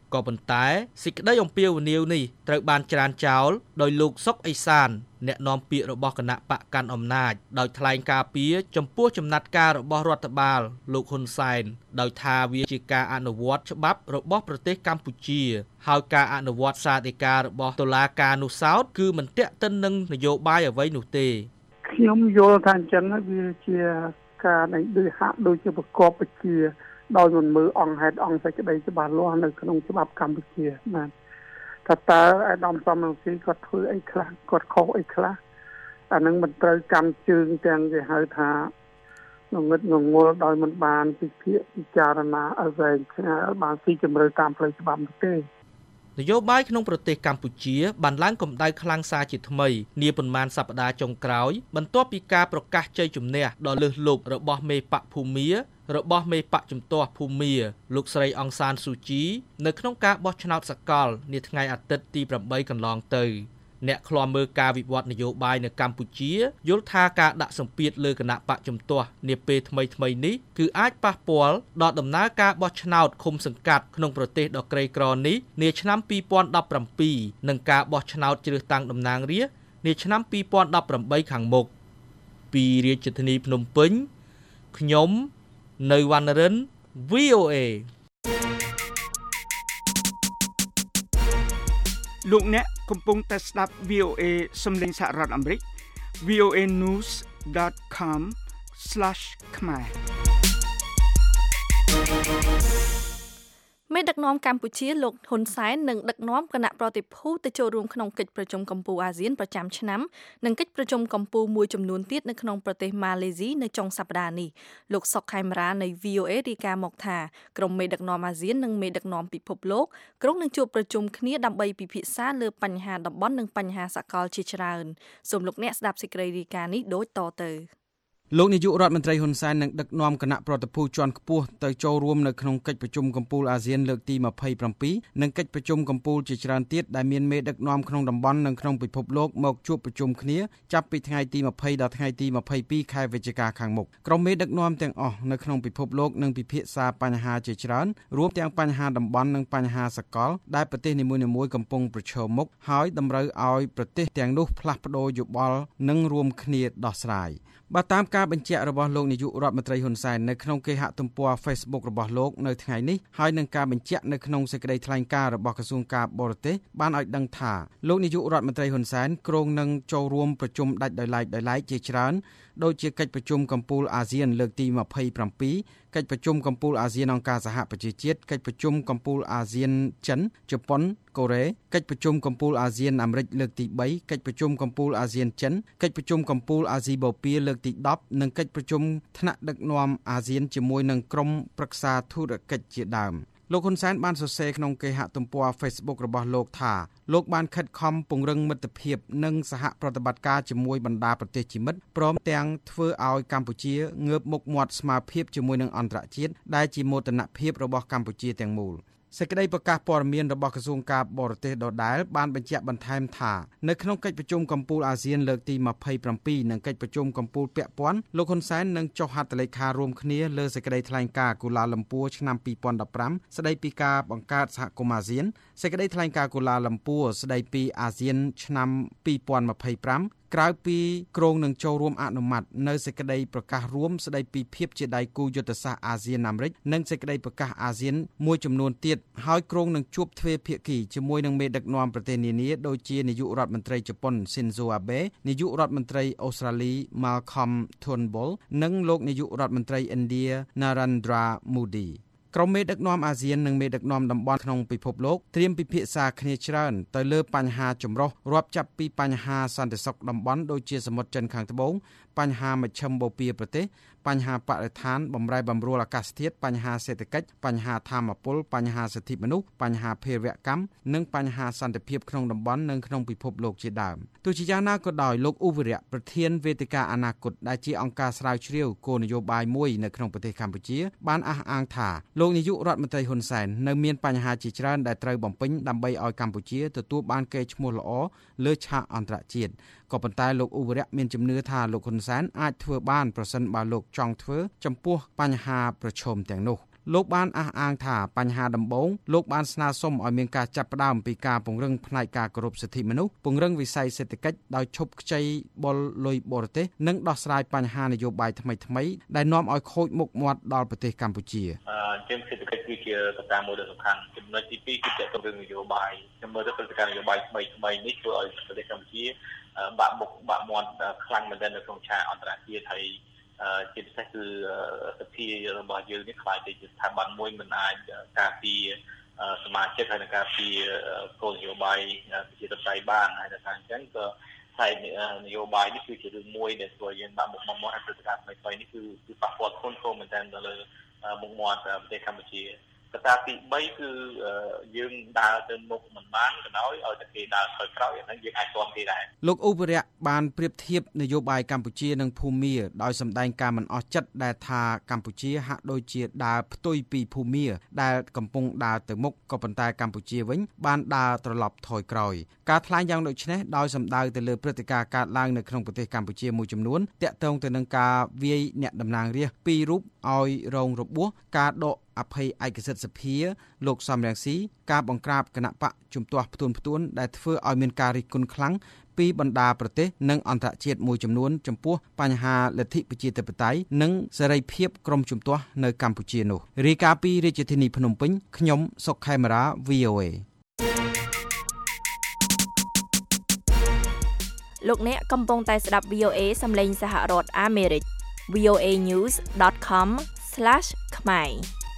ក៏ប៉ុន្តែសេចក្តីអំពាវនាវនេះត្រូវបានច្រានចោលដោយលោកសុកអេសានអ្នកនាំពាក្យរបស់គណៈបកកាន់អំណាចដោយថ្លែងការពីចំពោះចំណាត់ការរបស់រដ្ឋបាលលោកហ៊ុនសែនដោយថាវាជាការអនុវត្តច្បាប់របស់ប្រទេសកម្ពុជាហើយការអនុវត្តសាធិការរបស់តុលាការនោះសោតគឺមិនទាក់ទិននឹងនយោបាយអ្វីនោះទេខ្ញុំយល់ថាអញ្ចឹងវាជាការដែលហាក់ដូចជាប្រកបជាដោយមិនមើលអង្គហេតុអង្គសេចក្តីច្បាស់លាស់នៅក្នុងច្បាប់កម្ពុជាបាទតើអាដាមសំរងស៊ីគាត់ធ្វើអីខ្លះគាត់ខុសអីខ្លះអានឹងមិនត្រូវកម្មជើងទាំងគេហៅថាងងឹតងងល់ដោយមិនបានពិចារណាឲ្យវែងឆ្ងាយឲ្យបានស៊ីជម្រៅតាមផ្លូវច្បាប់ទេនយោបាយក្នុងប្រទេសកម្ពុជាបានឡើងកម្ដៅខ្លាំងសារជាថ្មីនាប៉ុន្មានសប្តាហ៍ចុងក្រោយបន្ទាប់ពីការប្រកាសជ័យជំនះដ៏លើសលប់របស់មេបកភូមារបស់មេបកជំទាស់ភូមាលោកស្រីអង្សានស៊ូជីនៅក្នុងការបោះឆ្នោតសកលនាថ្ងៃអាទិត្យទី8កន្លងទៅអ្នកឃ្លាំមើលការវិវត្តនយោបាយនៅកម្ពុជាយល់ថាការដាក់សម្ពាធលើគណៈបកជំទាស់នាពេលថ្មីនេះគឺអាចប៉ះពាល់ដល់ដំណើរការបោះឆ្នោតឃុំសង្កាត់ក្នុងប្រទេសដ៏ក្រីក្រនេះនាឆ្នាំ2017និងការបោះឆ្នោតជ្រើសតាំងតំណាងរាស្ត្រនាឆ្នាំ2018ខាងមុខពីរាជធានីភ្នំពេញខ្ញុំនៅវណ្ណរិន VOA លោកអ្នកកំពុងតែស្ដាប់ VOA សំឡេងសហរដ្ឋអាមេរិក voanews.com/khmer មេដឹកនាំកម្ពុជាលោកហ៊ុនសែននឹងដឹកនាំគណៈប្រតិភូទៅចូលរួមក្នុងកិច្ចប្រជុំកំពូលអាស៊ានប្រចាំឆ្នាំនិងកិច្ចប្រជុំកំពូលមួយចំនួនទៀតនៅក្នុងប្រទេសម៉ាឡេស៊ីនៅចុងសប្តាហ៍នេះលោកសុកខេមរានៃ VOA រាយការណ៍មកថាក្រុមមេដឹកនាំអាស៊ាននិងមេដឹកនាំពិភពលោកក្រុងនឹងជួបប្រជុំគ្នាដើម្បីពិភាក្សាលើបញ្ហាតំបន់និងបញ្ហាសកលជាច្រើនសូមលោកអ្នកស្ដាប់សេចក្តីរាយការណ៍នេះដូចតទៅលោកនាយករដ្ឋមន្ត្រីហ៊ុនសែននឹងដឹកនាំគណៈប្រតិភូជាន់ខ្ពស់ទៅចូលរួមនៅក្នុងកិច្ចប្រជុំកំពូលអាស៊ានលើកទី27និងកិច្ចប្រជុំកំពូលជាច្រើនទៀតដែលមានមេដឹកនាំក្នុងតំបន់និងក្នុងពិភពលោកមកជួបប្រជុំគ្នាចាប់ពីថ្ងៃទី20ដល់ថ្ងៃទី22ខែវិច្ឆិកាខាងមុខក្រុមមេដឹកនាំទាំងអស់នៅក្នុងពិភពលោកនឹងពិភាក្សាបញ្ហាជាច្រើនរួមទាំងបញ្ហាតំបន់និងបញ្ហាសកលដែលប្រទេសនីមួយៗកំពុងប្រឈមមុខហើយតម្រូវឲ្យប្រទេសទាំងនោះផ្លាស់ប្ដូរយោបល់និងរួមគ្នាដោះស្រាយបើតាមការបញ្ជាក់របស់លោកនាយករដ្ឋមន្ត្រីហ៊ុនសែននៅក្នុងគេហទំព័រ Facebook របស់លោកនៅថ្ងៃនេះហើយនឹងការបញ្ជាក់នៅក្នុងសេចក្តីថ្លែងការណ៍របស់ក្រសួងការបរទេសបានឲ្យដឹងថាលោកនាយករដ្ឋមន្ត្រីហ៊ុនសែនគ្រោងនឹងចូលរួមប្រជុំដាច់ដោយឡែកជាច្រើនដូចជាកិច្ចប្រជុំកំពូលអាស៊ានលើកទី27កិច្ចប្រជុំកំពូលអាស៊ានអង្គការសហប្រជាជាតិកិច្ចប្រជុំកំពូលអាស៊ានចិនជប៉ុនកូរ៉េកិច្ចប្រជុំកំពូលអាស៊ានអាមេរិកលើកទី3កិច្ចប្រជុំកំពូលអាស៊ានចិនកិច្ចប្រជុំកំពូលអាស៊ីបូព៌ាលើកទី10និងកិច្ចប្រជុំថ្នាក់ដឹកនាំអាស៊ានជាមួយនឹងក្រុមប្រឹក្សាធុរកិច្ចជាដើមលោកហ៊ុនសែនបានសរសេរក្នុងគេហទំព័រ Facebook របស់លោកថាលោកបានខិតខំពង្រឹងមិត្តភាពនិងសហប្រតិបត្តិការជាមួយបណ្ដាប្រទេសជាមិត្តព្រមទាំងធ្វើឲ្យកម្ពុជាងើបមុខមាត់ស្មើភាពជាមួយនឹងអន្តរជាតិដែលជាមោទនភាពរបស់កម្ពុជាទាំងមូលសេចក្តីប្រកាសព័ត៌មានរបស់ក្រសួងការបរទេសដដែលបានបញ្ជាក់បន្ថែមថានៅក្នុងកិច្ចប្រជុំកំពូលអាស៊ានលើកទី27និងកិច្ចប្រជុំកំពូលពាក់ព័ន្ធលោកហ៊ុនសែននឹងចុះហត្ថលេខារួមគ្នាលើសេចក្តីថ្លែងការណ៍កូឡាឡឹមពួរឆ្នាំ2015ស្តីពីការបង្កើតសហគមន៍អាស៊ានសេចក្តីថ្លែងការណ៍កូឡាឡឹមពួរស្តីពីអាស៊ានឆ្នាំ2025ក្រៅពីគ្រោងនឹងចូលរួមអនុម័តនៅសេចក្តីប្រកាសរួមស្តីពីភាពជាដៃគូយុទ្ធសាស្ត្រអាស៊ានអាមេរិកនិងសេចក្តីប្រកាសអាស៊ានមួយចំនួនទៀតហើយគ្រោងនឹងជួបទ្វេភាគីជាមួយនឹងមេដឹកនាំប្រទេសនានាដូចជានាយករដ្ឋមន្ត្រីជប៉ុន Shinzo Abe នាយករដ្ឋមន្ត្រីអូស្ត្រាលី Malcolm Turnbull និងលោកនាយករដ្ឋមន្ត្រីឥណ្ឌា Narendra Modiក្រុមមេដឹកនាំអាស៊ាននិងមេដឹកនាំតំបន់ក្នុងពិភពលោកត្រៀមពិភាក្សាគ្នាច្រើនទៅលើបញ្ហាចម្រុះរាប់ចាប់ពីបញ្ហាសន្តិសុខតំបន់ដូចជាសមុទ្រចិនខាងត្បូងបញ្ហាមជ្ឈិមបូព៌ាប្រទេសបញ្ហាបរិស្ថានបម្រែបម្រួលអាកាសធាតុបញ្ហាសេដ្ឋកិច្ចបញ្ហាធម្មពលបញ្ហាសិទ្ធិមនុស្សបញ្ហាភេរវកម្មនិងបញ្ហាសន្តិភាពក្នុងតំបន់និងក្នុងពិភពលោកជាដើមទោះជាយ៉ាងណាក៏ដោយលោកអ៊ូវរៈប្រធានវេទិកាអនាគតដែលជាអង្គការស្រាវជ្រាវគោលនយោបាយមួយនៅក្នុងប្រទេសកម្ពុជាបានអះអាងថាលោកនាយករដ្ឋមន្ត្រីហ៊ុនសែននៅមានបញ្ហាជាច្រើនដែលត្រូវបំពេញដើម្បីឲ្យកម្ពុជាទទួលបានកេរ្តិ៍ឈ្មោះល្អលើឆាកអន្តរជាតិក៏ប៉ុន្តែលោកអ៊ូវរៈមានជំនឿថាលោកហ៊ុនសែនអាចធ្វើបានប្រសិនបើលោកចង់ធ្វើចំពោះបញ្ហាប្រឈមទាំងនោះលោកបានអះអាងថាបញ្ហាដំបូងលោកបានស្នើសុំឲ្យមានការចាប់ផ្ដើមពីការពង្រឹងផ្នែកការគោរពសិទ្ធិមនុស្សពង្រឹងវិស័យសេដ្ឋកិច្ចដោយឈប់ខ្ចីបុលលុយបរទេសនិងដោះស្រាយបញ្ហានយោបាយថ្មីៗដែលនាំឲ្យខូចមុខមាត់ដល់ប្រទេសកម្ពុជាជាសេដ្ឋកិច្ចគឺជាកត្តាមួយដ៏សំខាន់ចំណុចទី2គឺតកតងនយោបាយខ្ញុំមើលទៅព្រឹត្តិការណ៍នយោបាយថ្មីៗនេះធ្វើឲ្យប្រទេសកម្ពុជាបាក់មុខបាក់មាត់ខ្លាំងមែនទែននៅក្នុងឆាកអន្តរជាតិហើយជាពិសេសគឺសភារបស់យើងនេះខ្លាយទៅជាស្ថាប័នមួយមិនអាចការពារសមាជិកហើយនឹងការពារគោលនយោបាយប្រជាធិបតេយ្យបានហើយដល់តែអញ្ចឹងក៏ផ្នែកនយោបាយនេះគឺជារឿងមួយដែលធ្វើឲ្យយើងបាក់មុខមាត់ហើយព្រឹត្តិការណ៍ថ្មីៗនេះគឺប៉ះពាល់ធ្ងន់ធ្ងរមែនទែនទៅលើមុខមាត់ប្រទេសកម្ពុជាកត្តាទី3គឺយើងដើរទៅមុខមិនបានក៏ដោយឲ្យតែគេដើរថយក្រោយអាហ្នឹងយើងអាចទាន់គេដែរលោកឧបរៈបានប្រៀបធៀបនយោបាយកម្ពុជានិងភូមាដោយសម្ដែងការមិនអស់ចិត្តដែលថាកម្ពុជាហាក់ដូចជាដើរផ្ទុយពីភូមាដែលកំពុងដើរទៅមុខក៏ប៉ុន្តែកម្ពុជាវិញបានដើរត្រឡប់ថយក្រោយការថ្លែងយ៉ាងដូចនេះដោយសម្ដៅទៅលើព្រឹត្តិការណ៍កើតឡើងនៅក្នុងប្រទេសកម្ពុជាមួយចំនួនតាក់ទងទៅនឹងការវាយអ្នកតំណាងរាស្ត្រ2រូបឲ្យរងរបួសការដកអភ័យឯកសិទ្ធិសភាលោកសំរងស៊ីការបង្ក្រាបគណៈបកជំទាស់ផ្ទួនដែលធ្វើឲ្យមានការរិះគន់ខ្លាំងពីបណ្ដាប្រទេសនិងអន្តរជាតិមួយចំនួនចំពោះបញ្ហាលទ្ធិប្រជាធិបតេយ្យនិងសេរីភាពក្រុមជំទាស់នៅកម្ពុជានោះរាយការណ៍ពីរាជធានីភ្នំពេញខ្ញុំសុកខេមរា VOA លោកអ្នកកំពុងតែស្ដាប់ VOA សំឡេងសហរដ្ឋអាមេរិក voanews.com/khmer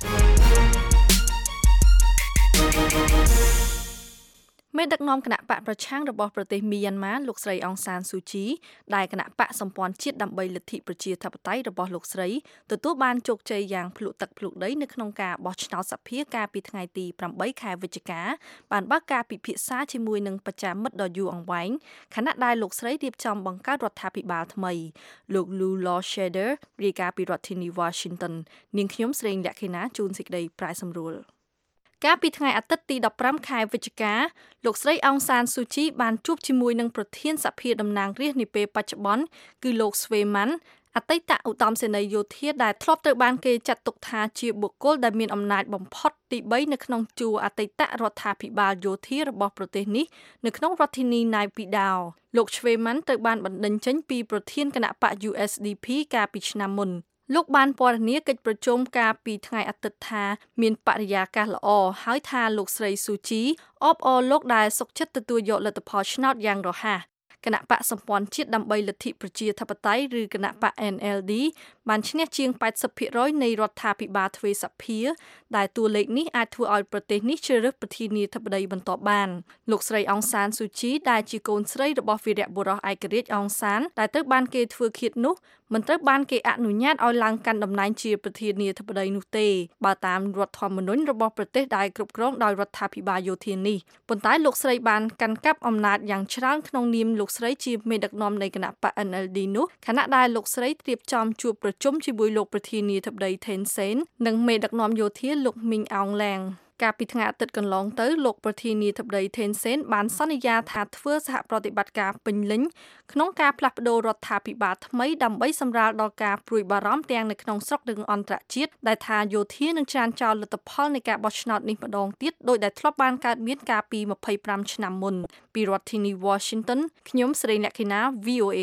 មេដឹកនាំគណៈបកប្រឆាំងរបស់ប្រទេសមីយ៉ាន់ម៉ាលោកស្រីអងសានស៊ូជីដែលគណៈបកសម្ព័ន្ធជាតិដើម្បីលទ្ធិប្រជាធិបតេយ្យរបស់លោកស្រីទទួលបានជោគជ័យយ៉ាងភ្លុកទឹកភ្លុកដីនៅក្នុងការបោះឆ្នោតសភាកាលពីថ្ងៃទី8ខែវិច្ឆិកាបានបើកការពិភាក្សាជាមួយនឹងបច្ចាមិត្តដ៏យូរអង្វែងខណៈដែលលោកស្រីរៀបចំបង្កើតរដ្ឋាភិបាលថ្មីលោក Lula Shader រាយការណ៍ពីរដ្ឋធានី Washington នាងខ្ញុំស្រីលក្ខិណាជួនសេចក្តីប្រាយសម្រួលកាលពីថ្ងៃអាទិត្យទី15ខែវិច្ឆិកាលោកស្រីអងសានស៊ូជីបានជួបជាមួយនឹងប្រធានសភាតំណាងរាស្ត្រនាពេលបច្ចុប្បន្នគឺលោកស្វេម៉ាន់អតីតឧត្តមសេនីយ៍យោធាដែលធ្លាប់ត្រូវបានគេចាត់ទុកថាជាបុគ្គលដែលមានអំណាចបំផុតទី3នៅក្នុងជួរអតីតរដ្ឋាភិបាលយោធារបស់ប្រទេសនេះនៅក្នុងរដ្ឋធានីណៃពីដោលោកស្វេម៉ាន់ត្រូវបានបណ្តេញចេញពីប្រធានគណៈបក USDP កាលពីឆ្នាំមុនលោកបានពណ៌នាកិច្ចប្រជុំការពីថ្ងៃអាទិត្យថាមានបរិយាកាសល្អហើយថាលោកស្រីស៊ូជីអបអរលោកដែលសុខចិត្តទទួលយកលទ្ធផលឆ្នោតយ៉ាងរហ័សគណៈបកសម្ព័ន្ធជាតិដើម្បីលទ្ធិប្រជាធិបតេយ្យឬគណៈបក NLD បានឈ្នះជាង 80% នៃរដ្ឋាភិបាលទ្វេសភាដែលតួលេខនេះអាចធ្វើឲ្យប្រទេសនេះជ្រើសរើសប្រធានាធិបតីបន្តបានលោកស្រីអងសានស៊ូជីដែលជាកូនស្រីរបស់វីរៈបុរសឯករាជ្យអងសានដែលត្រូវបានគេធ្វើឃាតនោះមិនត្រូវបានគេអនុញ្ញាតឲ្យឡើងកាន់តំណែងជាប្រធានាធិបតីនោះទេបើតាមរដ្ឋធម្មនុញ្ញរបស់ប្រទេសដែលគ្រប់គ្រងដោយរដ្ឋាភិបាលយោធានេះប៉ុន្តែលោកស្រីបានកាន់កាប់អំណាចយ៉ាងច្រើនក្នុងនាមលោកស្រីជាមេដឹកនាំនៃគណៈបក NLD នោះខណៈដែលលោកស្រីរៀបចំជួបប្រជុំជាមួយលោកប្រធានាធិបតី Thein Sein និងមេដឹកនាំយោធាលោកមីងអោងឡាងកាលពីថ្ងៃអាទិត្យកន្លងទៅលោកប្រធានាធិបតី Thein Sein បានសន្យាថាធ្វើសហប្រតិបត្តិការពេញលេញក្នុងការផ្លាស់ប្តូររដ្ឋាភិបាលថ្មីដើម្បីសម្រាលដល់ការព្រួយបារម្ភទាំងនៅក្នុងស្រុកនិងអន្តរជាតិដែលថាយោធានឹងច្រានចោលលទ្ធផលនៃការបោះឆ្នោតនេះម្ដងទៀតដោយដែលធ្លាប់បានកើតមានកាលពី25ឆ្នាំមុនពីរដ្ឋធានី Washington ខ្ញុំស្រីលក្ខិណា VOA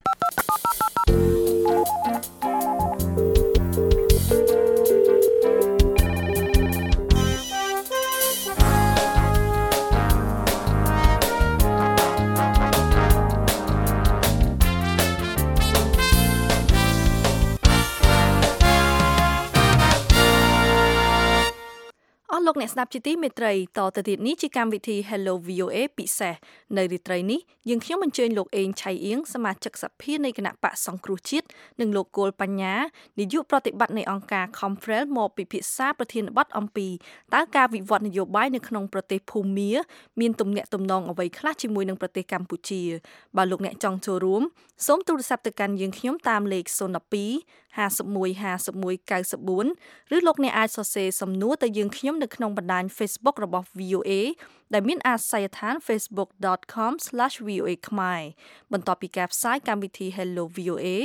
លោកអ្នកស្ដាប់ជាទីមេត្រីតទៅទៀតនេះជាកម្មវិធី Hello VOA ពិសេសនៅរាត្រីនេះយើងខ្ញុំអញ្ជើញលោកអេងឆៃអៀងសមាជិកសភានៃគណៈបកសង្គ្រោះជាតិនិងលោកគោលបញ្ញានាយកប្រតិបត្តិនៃអង្គការ Confrel មកពិភាក្សាប្រធានបទអំពីតើការវិវត្តនយោបាយនៅក្នុងប្រទេសភូមាមានទំនាក់ទំនងអ្វីខ្លះជាមួយនឹងប្រទេសកម្ពុជាបើលោកអ្នកចង់ចូលរួមសូមទូរស័ព្ទទៅកាន់យើងខ្ញុំតាមលេខ02 51 51 94ឬលោកអ្នកអាចសរសេរសំណួរទៅយើងខ្ញុំនៅក្នុងបណ្ដាញ Facebook របស់ VOA ដែលមានអាសយដ្ឋាន facebook.com/voa khmer បន្ទាប់ពីការផ្សាយកម្មវិធី Hello VOA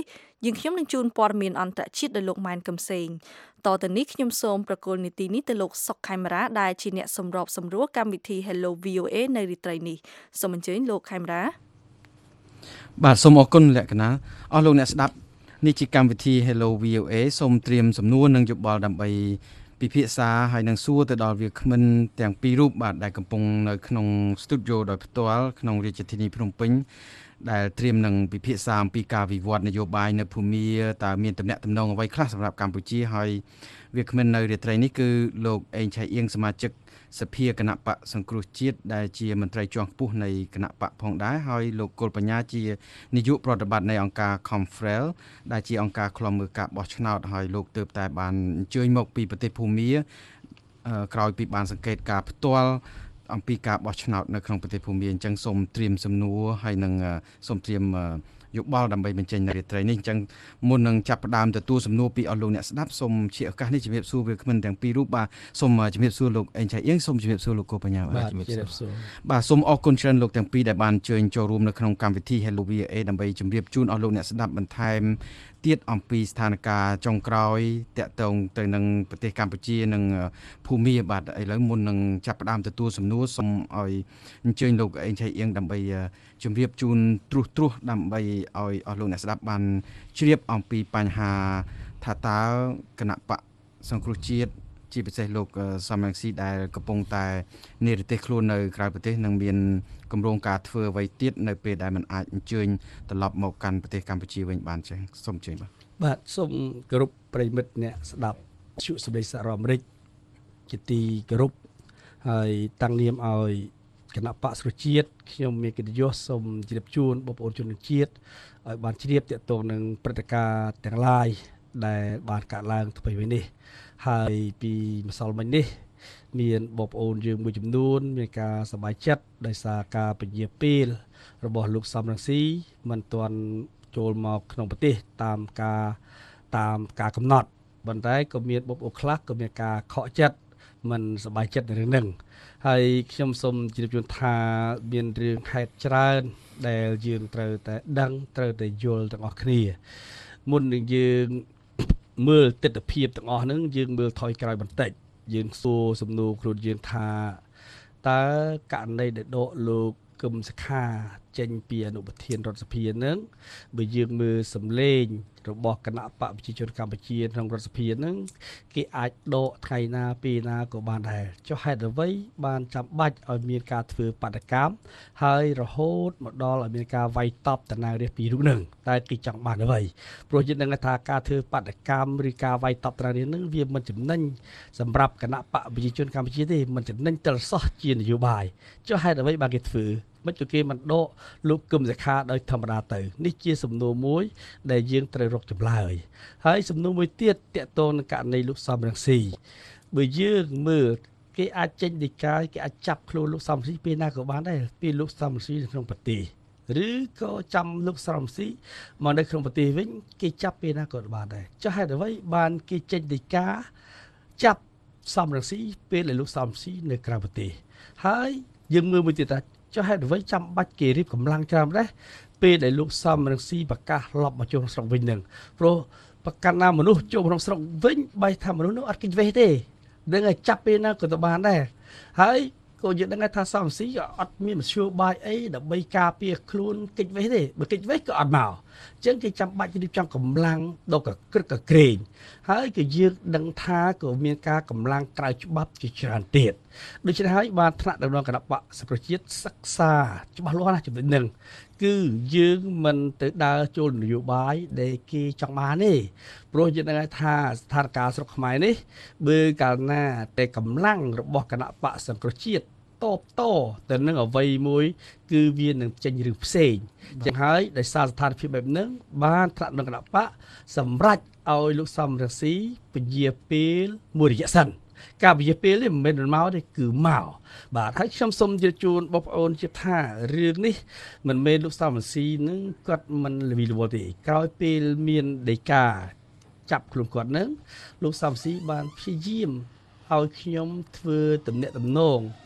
យើងខ្ញុំនឹងជូនព័ត៌មានអន្តរជាតិដោយលោកម៉ែនកឹមសេងតទៅនេះខ្ញុំសូមប្រកល់នីតិនេះទៅលោកសុកខេមរាដែលជាអ្នកសម្របសម្រួលកម្មវិធី Hello VOA នៅរាត្រីនេះសូមអញ្ជើញលោកខេមរាបាទសូមអរគុណលក្ខណៈអស់លោកអ្នកស្ដាប់នេះជាកម្មវិធី Hello VOA សូមត្រៀមសំណួរនិងយោបល់ដើម្បីពិភាក្សាហើយនឹងសួរទៅដល់វាគ្មិនទាំងពីររូបបាទដែលកំពុងនៅក្នុងស្ទូឌីយោដោយផ្ទាល់ក្នុងរាជធានីភ្នំពេញដែលត្រៀមនឹងពិភាក្សាអំពីការវិវត្តនយោបាយនៅភូមាតើមានទំនាក់ទំនងអ្វីខ្លះសម្រាប់កម្ពុជាហើយវាគ្មិននៅរាត្រីនេះគឺលោកអេងឆៃអៀងសមាជិកសភាគណៈបកសង្គ្រោះជាតិដែលជាមន្ត្រីជាន់ខ្ពស់នៃគណៈបកផងដែរហើយលោកកុលបញ្ញាជានាយកប្រតិបត្តិនៃអង្គការ Confrel ដែលជាអង្គការឃ្លាំមើលការបោះឆ្នោតហើយលោកទើបតែបានអញ្ជើញមកពីប្រទេសភូមាក្រោយពីបានសង្កេតការផ្ទាល់អំពីការបោះឆ្នោតនៅក្នុងប្រទេសភូមាអញ្ចឹងសូមត្រៀមសំណួរហើយនឹងសូមត្រៀមយោបល់ដើម្បីបញ្ចេញនៅរាត្រីនេះអញ្ចឹងមុននឹងចាប់ផ្ដើមទទួលសំណួរពីអស់លោកអ្នកស្ដាប់សូមជាឱកាសនេះជំរាបសួរវាគ្មិនទាំងពីររូបបាទសូមជំរាបសួរលោកអេងឆៃអៀងសូមជំរាបសួរលោកកុលបញ្ញាបាទជំរាបសួរបាទសូមអរគុណច្រើនលោកទាំងពីរដែលបានអញ្ជើញចូលរួមនៅក្នុងកម្មវិធី Hello VOA ដើម្បីជំរាបជូនអស់លោកអ្នកស្ដាប់បន្ថែមទៀតអំពីស្ថានភាពចុងក្រោយតាក់ទងទៅនឹងប្រទេសកម្ពុជានិងភូមាបាទឥឡូវមុននឹងចាប់ផ្ដើមទទួលសំណួរសូមឲ្យអញ្ជើញលោកអេងឆៃអៀងដើម្បីជម្រាបជូនត្រួសដើម្បីឲ្យអស់លោកអ្នកស្ដាប់បានជ្រាបអំពីបញ្ហាថាតើគណៈបកសង្គ្រោះជាតិជាពិសេសលោកសំរងស៊ីដែលកំពុងតែនិរទេសខ្លួននៅក្រៅប្រទេសនឹងមានគម្រោងការធ្វើអ្វីទៀតនៅពេលដែលมันអាចអញ្ជើញត្រឡប់មកកាន់ប្រទេសកម្ពុជាវិញបានចឹងសូមអញ្ជើញបាទសូមគោរពប្រិយមិត្តអ្នកស្ដាប់ជុសម្លេងសហរដ្ឋអាមេរិកជាទីគោរពហើយតាំងនាមឲ្យគណៈបកសង្គ្រោះជាតិខ្ញុំមានកិត្តិយសសូមជម្រាបជូនបងប្អូនជនជាតិឲ្យបានជ្រាបទាក់ទងនឹងព្រឹត្តិការណ៍ទាំងឡាយដែលបានកើតឡើងថ្មីៗនេះហើយពីម្សិលមិញនេះមានបងប្អូនយើងមួយចំនួនមានការសប្បាយចិត្តដោយសារការពញាពេលរបស់លោកសំរងស៊ីមិនទាន់ចូលមកក្នុងប្រទេសតាមការកំណត់ប៉ុន្តែក៏មានបងប្អូនខ្លះក៏មានការខកចិត្តមិនសប្បាយចិត្តនៅរឿងហ្នឹងហើយខ្ញុំសូមជម្រាបជូនថាមានរឿងហេតុច្រើនដែលយើងត្រូវតែដឹងត្រូវតែយល់ទាំងអស់គ្នាមុននឹងយើងមើលទស្សនវិជ្ជាទាំងអស់ហ្នឹងយើងមើលថយក្រោយបន្តិចយើងសួរសំណួរខ្លួនយើងថាតើករណីដែលដកលោកគឹមសុខាចេញពីអនុប្រធានរដ្ឋសភាហ្នឹងបើយើងមើលសម្លេងរបស់គណៈបកប្រជាជនកម្ពុជាក្នុងរដ្ឋសភាហ្នឹងគេអាចដកថ្ងៃណាពេលណាក៏បានដែរចុះហេតុអ្វីបានចាំបាច់ឲ្យមានការធ្វើបដកម្មហើយរហូតមកដល់ឲ្យមានការវាយតប់តំណាងរាស្ត្រពីររូបហ្នឹងតែគេចង់បានអ្វីព្រោះយើងដឹងថាការធ្វើបដកម្មឬការវាយតប់តំណាងរាស្ត្រហ្នឹងវាមិនចំណេញសម្រាប់គណៈបកប្រជាជនកម្ពុជាទេមិនចំណេញតិលសោះជានយោបាយចុះហេតុអ្វីបានគេធ្វើមិនទៅគេមិនដកលោកគឹមសុខាដោយធម្មតាទៅនេះជាសំណួរមួយដែលយើងត្រូវរកចម្លើយហើយសំណួរមួយទៀតតកតងនឹងករណីលោកសំរងស៊ីបើយើងមើលគេអាចចេញដីកាគេអាចចាប់ខ្លួនលោកសំរងស៊ីពេលណាក៏បានដែរពេលលោកសំរងស៊ីនៅក្នុងប្រទេសឬក៏ចាំលោកសំរងស៊ីមកនៅក្នុងប្រទេសវិញគេចាប់ពេលណាក៏បានដែរចុះហេតុអ្វីបានគេចេញដីកាចាប់សំរងស៊ីពេលដែលលោកសំរងស៊ីនៅក្រៅប្រទេសហើយយើងមើលមួយទៀតថាចុះហេតុអ្វីចាំបាច់គេរៀបកម្លាំងច្រើនដែរពេលដែលលោកសំរងស៊ីប្រកាសឡប់មកចូលក្នុងស្រុកវិញនឹងព្រោះប្រកាសណាមនុស្សចូលក្នុងស្រុកវិញបែរថាមនុស្សនោះអត់គេចវេះទេដឹងឲ្យចាប់ពេលណាក៏ទៅបានដែរហើយក៏យើងដឹងថាសំរងស៊ីក៏អត់មានមធ្យោបាយអីដើម្បីការពារខ្លួនគេចវេះទេបើគេចវេះក៏អត់មកអញ្ចឹងគេចាំបាច់រៀបចំកម្លាំងដល់កក្រឹកកក្រែងហើយក៏យើងដឹងថាក៏មានការកម្លាំងក្រៅច្បាប់ជាច្រើនទៀតដូច្នេះហើយបានថ្នាក់ដឹកនាំគណៈបកសង្គ្រោះជាតិសិក្សាច្បាស់លាស់ណាចំណុចហ្នឹងគឺយើងមិនទៅដើរចូលនយោបាយដែលគេចង់បានទេព្រោះយើងដឹងថាស្ថានភាពស្រុកខ្មែរនេះបើកាលណាតែកម្លាំងរបស់គណៈបកសង្គ្រោះជាតិតបតទៅនឹងអ្វីមួយគឺវានឹងចេញរឿងផ្សេងចឹងហើយដោយសារស្ថានភាពបែបហ្នឹងបានថ្នាក់ដឹកនាំគណៈបកសម្រេចឲ្យលោកសំរងស៊ីពញាពេលមួយរយៈសិនការពញាពេលនេះមិនមែនមកទេគឺមកបាទហើយខ្ញុំសូមជម្រាបជូនបងប្អូនជាថារឿងនេះមិនមែនលោកសំរងស៊ីនឹងគាត់មិនល្វីល្វល់ទេក្រោយពេលមានដីកាចាប់ខ្លួនគាត់នឹងលោកសំរងស៊ីបានព្យាយាមឲ្យខ្ញុំធ្វើទំនាក់ទំនង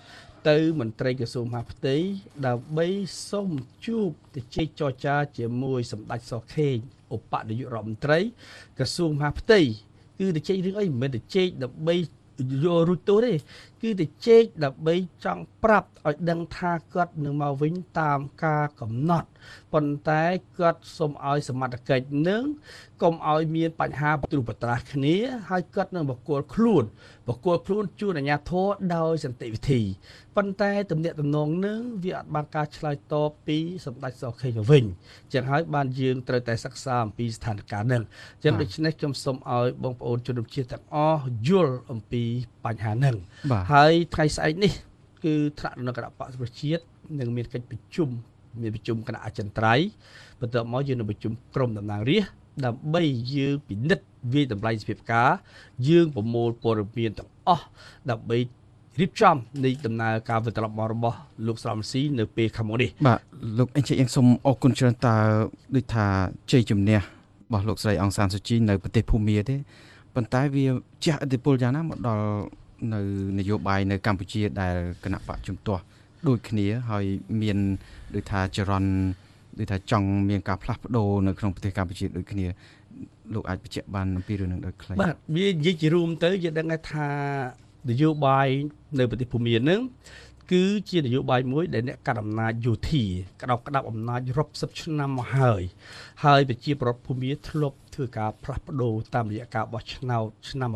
ទៅមន្ត្រីក្រសួងមហាផ្ទៃដើម្បីសូមជួបទៅជែកចរចាជាមួយសម្ដេចសុខេងឧបនាយករដ្ឋមន្ត្រីក្រសួងមហាផ្ទៃគឺទៅជែករឿងអីមិនមែនទៅជែកដើម្បីយករួចទោះទេគឺទៅជែកដើម្បីចង់ប្រាប់ឲ្យដឹងថាគាត់នឹងមកវិញតាមការកំណត់ប៉ុន្តែគាត់សូមឲ្យសមត្ថកិច្ចនឹងកុំឲ្យមានបញ្ហាទ្រុបត្រាស់គ្នាហើយគាត់នឹងបកគលខ្លួនជួនអាជ្ញាធរដោយសន្តិវិធីប៉ុន្តែទំនាក់ទំនងនឹងវាអត់បានការឆ្លើយតបពីសម្ដេចសុខេងវិញចឹងហើយបានយើងត្រូវតែសិក្សាអំពីស្ថានភាពនឹងចឹងដូច្នេះខ្ញុំសូមឲ្យបងប្អូនជនរួមជាតិទាំងអស់យល់អំពីបញ្ហានឹងហើយថ្ងៃស្អែកនេះគឺថ្នាក់ដឹកនាំគណៈបក្សប្រជាជាតិនឹងមានកិច្ចប្រជុំគណៈអចិន្ត្រៃយ៍បន្ទាប់មកយើងនឹងប្រជុំក្រុមតំណាងរាស្ត្រដើម្បីយើងពិនិត្យវិយតម្លៃស្ថានភាពយើងប្រមូលព័ត៌មានទាំងអស់ដើម្បីរៀបចំនៃដំណើរការវិលត្រឡប់មករបស់លោកស្រមស៊ីនៅពេលខាងមុខនេះបាទលោកអេងចេងសូមអរគុណច្រើនតើដូចថាជ័យជំនះរបស់លោកស្រីអង្សានស៊ូជីនៅប្រទេសភូមាទេប៉ុន្តែវាជះឥទ្ធិពលយ៉ាងណាមកដល់នៅនយោបាយនៅកម្ពុជាដែលគណៈបកជំទាស់ដូចគ្នាហើយមានដូចថាចរន្តដូចថាចង់មានការផ្លាស់ប្ដូរនៅក្នុងប្រទេសកម្ពុជាដូចគ្នាលោកអាចបញ្ជាក់បានអំពីរឿងនឹងដោយខ្លីបាទវានិយាយជារួមទៅយើងដឹងថានយោបាយនៅប្រទេសភូមានឹងគឺជានយោបាយមួយដែលអ្នកកាន់អំណាចយោធាក្តាប់អំណាចរាប់សិបឆ្នាំមកហើយប្រជាប្រដ្ឋភូមាធ្លាប់ធ្វើការផ្លាស់ប្ដូរតាមរយៈការបោះឆ្នោតឆ្នាំ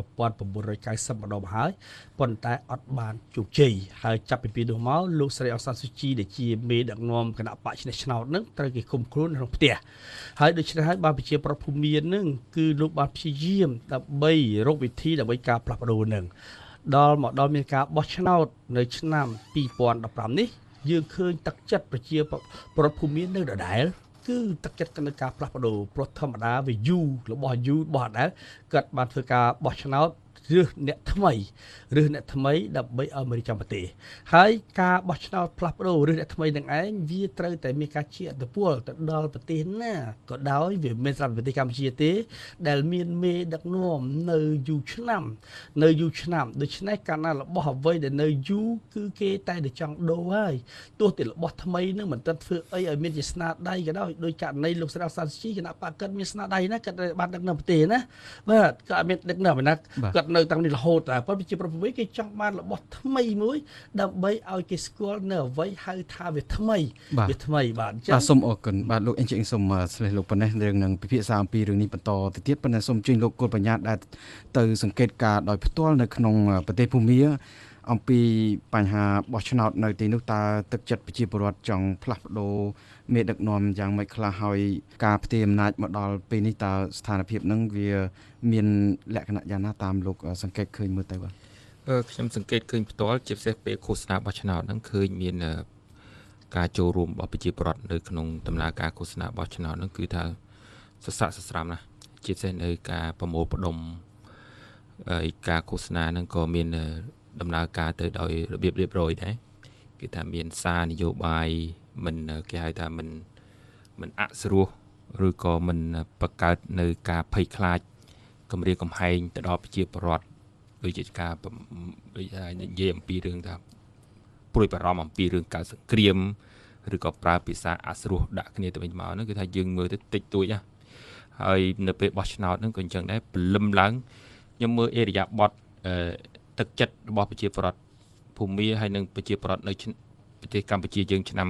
1990ម្ដងហើយប៉ុន្តែអត់បានជោគជ័យហើយចាប់ពីពេលនោះមកលោកស្រីអង្សានស៊ូជីដែលជាមេដឹកនាំគណៈបកឈ្នះឆ្នោតនឹងត្រូវគេឃុំខ្លួនក្នុងផ្ទះហើយដូច្នេះហើយបានប្រជាប្រដ្ឋភូមានឹងគឺលោកបានព្យាយាមដើម្បីរកវិធីដើម្បីការផ្លាស់ប្ដូរនឹងដល់មានការបោះឆ្នោតនៅឆ្នាំ2015នេះយើងឃើញទឹកចិត្តប្រជាប្រដ្ឋភូមិនៅដដែលគឺទឹកចិត្តក្នុងការផ្លាស់ប្ដូរព្រោះធម្មតាវាយូររបស់ដែលគាត់បានធ្វើការបោះឆ្នោតរើសអ្នកថ្មីដើម្បីឲ្យមកចំប្រទេសហើយការបោះឆ្នោតផ្លាស់ប្ដូររើសអ្នកថ្មីនឹងឯងវាត្រូវតែមានការជាឥទ្ធិពលទៅដល់ប្រទេសណាក៏ដោយវាមិនស្រាប់ប្រទេសកម្ពុជាទេដែលមានមេដឹកនាំនៅយូរឆ្នាំដូច្នេះកាលណារបស់អ្វីដែលនៅយូរគឺគេតែចង់ដូរហើយទោះតែរបស់ថ្មីនឹងមិនទាន់ធ្វើអីឲ្យមានជាស្នាដៃក៏ដោយដោយករណីលោកស្រីសានស៊ីគណៈបកកើតមានស្នាដៃណាគាត់បានដឹកនាំប្រទេសណាបាទក៏អត់មានដឹកនាំណាគាត់នៅតាំងនេះរហូតតែប៉ុន្តែជាប្រពៃគេចង់បានរបស់ថ្មីមួយដើម្បីឲ្យគេស្គាល់នៅអ្វីហៅថាវាថ្មីបាទចា៎សូមអរគុណបាទលោកអេងចេងសូមស្លេះលោកប៉ុណ្ណេះរឿងនឹងពិភាក្សាអំពីរឿងនេះបន្តទៅទៀតប៉ុន្តែសូមជួយលោកគុលបញ្ញាដែលទៅសង្កេតការដោយផ្ទាល់នៅក្នុងប្រទេសភូមាអំពីបញ្ហាបោះឆ្នោតនៅទីនោះតើទឹកចិត្តប្រជាពលរដ្ឋចង់ផ្លាស់ប្ដូរមេដឹកនាំយ៉ាងម៉េចខ្លះហើយការផ្ទេរអំណាចមកដល់ពេលនេះតើស្ថានភាពហ្នឹងវាមានលក្ខណៈយ៉ាងណាតាមលោកសង្កេតឃើញមើលទៅបាទខ្ញុំសង្កេតឃើញផ្ទាល់ជាពិសេសពេលឃោសនាបោះឆ្នោតហ្នឹងឃើញមានការចូលរួមរបស់ប្រជាពលរដ្ឋនៅក្នុងដំណើរការឃោសនាបោះឆ្នោតហ្នឹងគឺថាសស្រាក់សស្រាំណាស់ជាពិសេសនៅការប្រមូលផ្ដុំការឃោសនាហ្នឹងក៏មានដំណើរការទៅដោយរបៀបរៀបរយដែរគឺថាមានសារនយោបាយមិនគេហៅថាមិនអសរោះឬក៏មិនបង្កើតនៅការភ័យខ្លាចគម្រាមកំហែងទៅដល់ប្រជាពលរដ្ឋដូចជាការនិយាយអំពីរឿងថាព្រួយបារម្ភអំពីរឿងការសង្គ្រាមឬក៏ប្រើភាសាអសរោះដាក់គ្នាទៅវិញមកហ្នឹងគឺថាយើងមើលទៅតិចតួចណាហើយនៅពេលបោះឆ្នោតហ្នឹងក៏អញ្ចឹងដែរព្រលឹមឡើងខ្ញុំមើលអេរិយាបថទឹកចិត្តរបស់ប្រជាពលរដ្ឋភូមាហើយនិងប្រជាពលរដ្ឋនៅប្រទេសកម្ពុជាយើងឆ្នាំ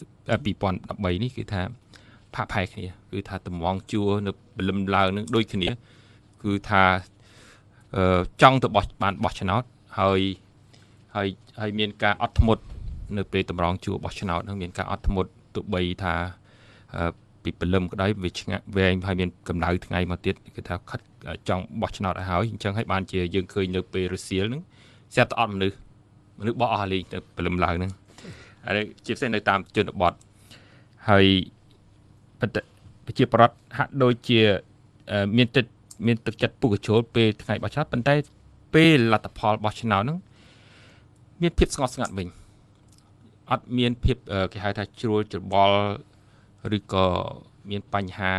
2013នេះគឺថាផាកផែគ្នាគឺថាតម្ងជួរនៅព្រលឹមឡើងនឹងដូចគ្នាគឺថាចង់ទៅបានបោះឆ្នោតហើយមានការអត់ធ្មត់នៅពេលតម្រង់ជួរបោះឆ្នោតនឹងមានការអត់ធ្មត់ទោះបីថាពីព្រលឹមក្តីវាឆ្ងាយវែងហើយមានកម្ដៅថ្ងៃមកទៀតគឺថាខិតចង់បោះឆ្នោតឲ្យហើយអញ្ចឹងហើយបានជាយើងឃើញនៅពេលរសៀលហ្នឹងស្រាប់តែអត់មនុស្សបោះអស់លេងទៅព្រលឹមឡើងហ្នឹងហើយជាពិសេសនៅតាមជនបទហើយប្រជាប្រដ្ឋហាក់ដូចជាមានទឹកចិត្តពុះកញ្ជលពេលថ្ងៃបោះឆ្នោតប៉ុន្តែពេលលទ្ធផលបោះឆ្នោតហ្នឹងមានភាពស្ងប់ស្ងាត់វិញអត់មានភាពគេហៅថាជ្រួលច្របល់ឬក៏មានបញ្ហា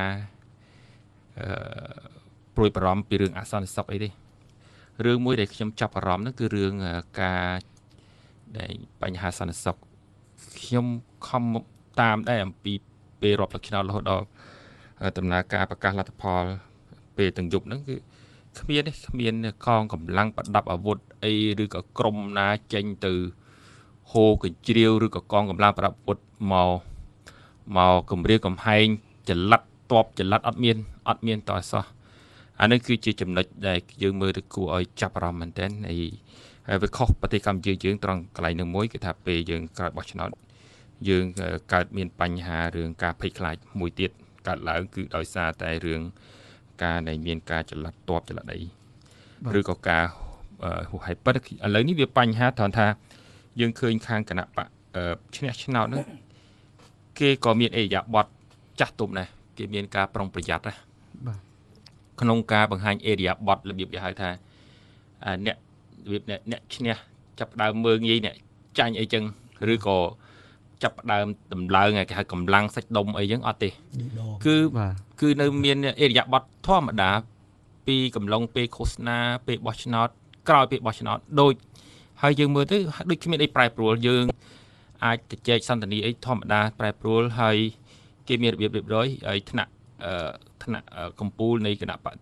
ព្រួយបារម្ភពីរឿងអសន្តិសុខអីទេរឿងមួយដែលខ្ញុំចាប់អារម្មណ៍ហ្នឹងគឺរឿងការដែលបញ្ហាសន្តិសុខខ្ញុំខំតាមដែរអំពីពេលរាប់លក្ខណៈរហូតដល់ដំណើរការប្រកាសលទ្ធផលពេលទាំងយប់ហ្នឹងគឺគ្មានកងកម្លាំងប្រដាប់អាវុធអីឬក៏ក្រុមណាចេញទៅហូរកញ្ជ្រៀវឬក៏កងកម្លាំងប្រដាប់អាវុធមកគម្រាមកំហែងចល័តតបចល័តអត់មានតើសោះអានេះគឺជាចំណុចដែលយើងមើលទៅគួរឲ្យចាប់អារម្មណ៍មែនទែនហើយវាខុសប្រទេសកម្ពុជាយើងត្រង់កន្លែងនឹងមួយគឺថាពេលយើងក្រោយបោះឆ្នោតយើងកើតមានបញ្ហារឿងការភ័យខ្លាចមួយទៀតកើតឡើងគឺដោយសារតែរឿងការដែលមានការចល័តតបចល័តអីឬក៏ការហួសហេតុប៉ុន្តែឥឡូវនេះវាបញ្ហាត្រង់ថាយើងឃើញខាងគណៈបកឈ្នះឆ្នោតហ្នឹងគេក៏មានអេយ៉ាបតចាស់ទុំដែរគេមានការប្រុងប្រយ័ត្នណាបាទក្នុងការបង្ហាញអេយ៉ាបតរបៀបគេហៅថាអ្នករបៀបអ្នកឈ្នះចាប់ដើមមើងងាយអ្នកចាញ់អីចឹងឬក៏ចាប់ដើមដំឡើងគេហៅកម្លាំងសាច់ដុំអីចឹងអត់ទេគឺនៅមានអេរិយាបថធម្មតាពីកំឡុងពេលឃោសនាពេលបោះឆ្នោតក្រោយពេលបោះឆ្នោតដូចហើយយើងមើលទៅដូចគ្មានអីប្រែប្រួលយើងអាចទៅចែកសន្តានាអីធម្មតាប្រែប្រួលហើយគេមានរបៀបរៀបរយហើយថ្នាក់កម្ពុជានៃគណៈបក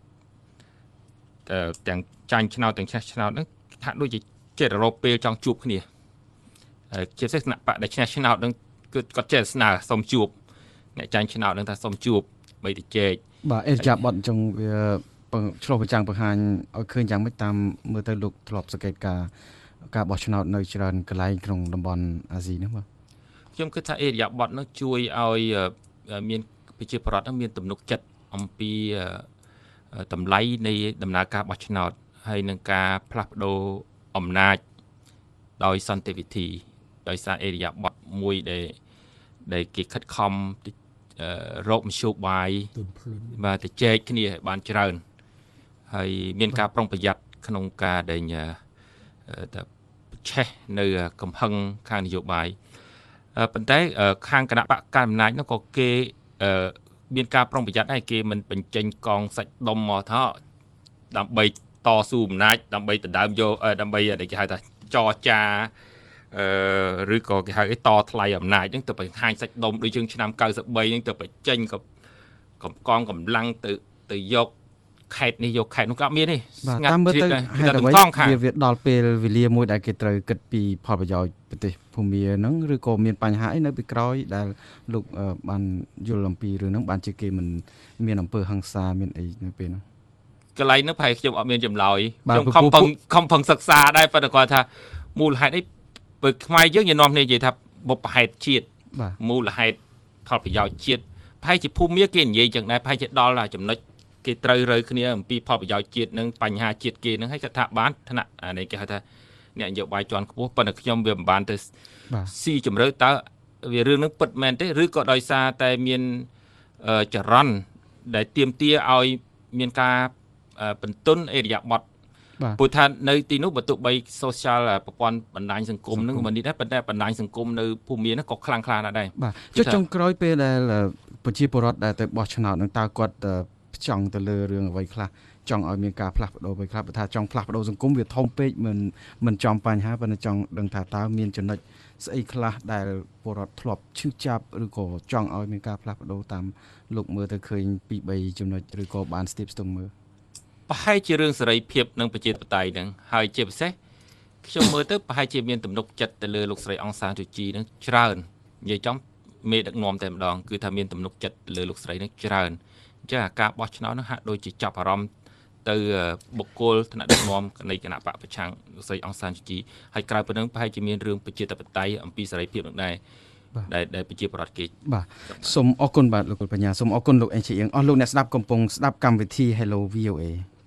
ទាំងចាញ់ឆ្នោតទាំងឈ្នះឆ្នោតហ្នឹងថាដូចជាចិត្តរោពេលចង់ជួបគ្នាជាពិសេសគណៈបកដែលឈ្នះឆ្នោតហ្នឹងគឺគាត់ចេះស្នើសុំជួបអ្នកចាញ់ឆ្នោតហ្នឹងថាសុំជួបបីទៅចែកបាទអេយ៉ាបតអញ្ចឹងវាឆ្លុះបញ្ចាំងបង្ហាញឲ្យឃើញយ៉ាងម៉េចតាមមើលទៅលោកធ្លាប់សង្កេតការបោះឆ្នោតនៅច្រើនកន្លែងក្នុងតំបន់អាស៊ីនេះបាទខ្ញុំគិតថាអេរិយាបថនោះជួយឲ្យមានប្រជាប្រដ្ឋមានទំនុកចិត្តអំពីតម្លៃនៃដំណើរការបោះឆ្នោតហើយនឹងការផ្លាស់ប្ដូរអំណាចដោយសន្តិវិធីដោយសារអេរិយាបថមួយដែលគេខិតខំរកមធ្យោបាយបាទទៅចែកគ្នាឲ្យបានច្រើនហើយមានការប្រុងប្រយ័ត្នក្នុងការដែលតែឆេះនៅកំហឹងខាងនយោបាយប៉ុន្តែខាងគណៈបកកណ្ដាលអំណាចនោះក៏គេមានការប្រុងប្រយ័ត្នដែរគេមិនបញ្ចេញកងសាច់ដុំមកថាដើម្បីតស៊ូអំណាចដើម្បីដណ្ដើមយកដើម្បីគេហៅថាចរចាឬក៏គេហៅតថ្លៃអំណាចហ្នឹងទៅបង្ហាញសាច់ដុំដូចជាងឆ្នាំ93ហ្នឹងទៅបញ្ចេញកងកម្លាំងទៅយកខេត្តនេះយកខេត្តនោះក៏មានទេស្ងាត់ទៀតដែរវាដល់ពេលវេលាមួយដែលគេត្រូវគិតពីផលប្រយោជន៍ប្រទេសភូមាហ្នឹងឬក៏មានបញ្ហាអីនៅពីក្រោយដែលលោកបានយល់អំពីរឿងហ្នឹងបានជាគេមិនមានអំពើហិង្សាមានអីនៅពេលហ្នឹងកន្លែងហ្នឹងប្រហែលខ្ញុំអត់មានចម្លើយខ្ញុំខំប្រឹងសិក្សាដែរប៉ុន្តែគាត់ថាមូលហេតុអីបើខ្មែរយើងនិយាយនាំគ្នានិយាយថាបុព្វហេតុជាតិមូលហេតុផលប្រយោជន៍ជាតិប្រហែលជាភូមាគេនិយាយចឹងដែរប្រហែលជាដល់ចំណុចគេត្រូវរើគ្នាអំពីផលប្រយោជន៍ជាតិនឹងបញ្ហាជាតិគេនឹងហើយគាត់ថាបានថ្នាក់នេះគេហៅថាអ្នកនយោបាយជាន់ខ្ពស់ប៉ុន្តែខ្ញុំវាមិនបានទៅស៊ីជម្រៅតើវារឿងនឹងពិតមែនទេឬក៏ដោយសារតែមានចរន្តដែលទាមទារឲ្យមានការបន្ទន់អេរិយាបថព្រោះថានៅទីនោះបើទោះបី social ប្រព័ន្ធបណ្ដាញសង្គមនឹងមិននេះដែរប៉ុន្តែបណ្ដាញសង្គមនៅភូមានោះក៏ខ្លាំងខ្លាណាស់ដែរបាទចុះចុងក្រោយពេលដែលប្រជាពលរដ្ឋដែលទៅបោះឆ្នោតនឹងតើគាត់ចង់ទៅលើរឿងអ្វីខ្លះចង់ឲ្យមានការផ្លាស់ប្ដូរអ្វីខ្លះបើថាចង់ផ្លាស់ប្ដូរសង្គមវាធំពេកមិនចំបញ្ហាប៉ុន្តែចង់ដឹងថាតើមានចំណុចស្អីខ្លះដែលពលរដ្ឋធ្លាប់ឈឺចាប់ឬក៏ចង់ឲ្យមានការផ្លាស់ប្ដូរតាមលោកមើលទៅឃើញពី3ចំណុចឬក៏បានស្ទាបស្ទង់មើលប្រហែលជារឿងសេរីភាពនិងប្រជាធិបតេយ្យហ្នឹងហើយជាពិសេសខ្ញុំមើលទៅប្រហែលជាមានទំនុកចិត្តទៅលើលោកស្រីអង្សានស៊ូជីហ្នឹងច្រើននិយាយចំមេដឹកនាំតែម្ដងគឺថាមានទំនុកចិត្តទៅលើលោកស្រីហ្នឹងច្រើនអញ្ចឹងការបោះឆ្នោតហ្នឹងហាក់ដូចជាចាប់អារម្មណ៍ទៅបុគ្គលថ្នាក់ដឹកនាំនៃគណៈបកប្រឆាំងលោកស្រីអង្សានស៊ូជីហើយក្រៅពីហ្នឹងប្រហែលជាមានរឿងប្រជាធិបតេយ្យអំពីសេរីភាពនឹងដែរដែលប្រជាប្រដ្ឋគេបាទសូមអរគុណបាទលោកបញ្ញាសូមអរគុណលោកអេងជាអៀងអស់លោកអ្នកស្ដាប់កំពុងស្ដាប់កម្មវិធី Hello VOA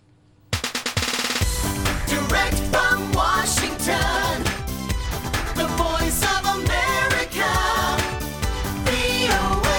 Direct from Washington The Voice of America VOA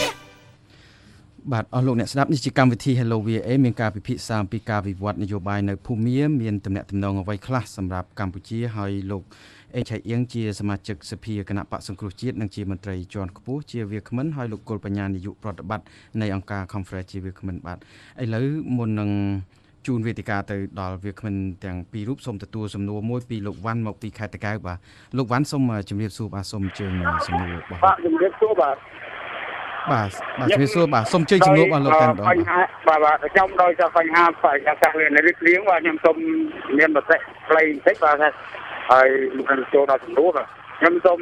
បាទអស់លោកអ្នកស្ដាប់នេះជាកម្មវិធី Hello VOA មានការពិភាក្សាអំពីការវិវត្តនយោបាយនៅភូមាមានទំនាក់ទំនងអ្វីខ្លះសម្រាប់កម្ពុជាហើយលោកអេឆៃអៀងជាសមាជិកសភាគណៈបកសង្គ្រោះជាតិនិងជាមន្ត្រីជាន់ខ្ពស់ជាវាគ្មិនហើយលោកគុលបញ្ញានាយកប្រតិបត្តិនៃអង្គការ Conference ជាវាគ្មិនបាទឥឡូវមុននឹងជូនវេទិកាទៅដល់វាគ្មិនទាំងពីររូបសូមទទួលសំណួរមួយពីលោកវ៉ាន់មកពីខេត្តតាកែវបាទលោកវ៉ាន់សូមជម្រាបសួរបាទសូមជើងសំណួររបស់បាទជំរាបសួរបាទបាទជំរាបសួរបាទសូមជើងសំណួររបស់លោកតែម្ដងបាទខ្ញុំដោយសារបញ្ហាបរិយាកាសវានៅរៀបរៀងបាទខ្ញុំសូមមានមតិខ្លីបន្តិចបាទហើយលោកនឹងចូលដល់សំណួរបាទខ្ញុំសូម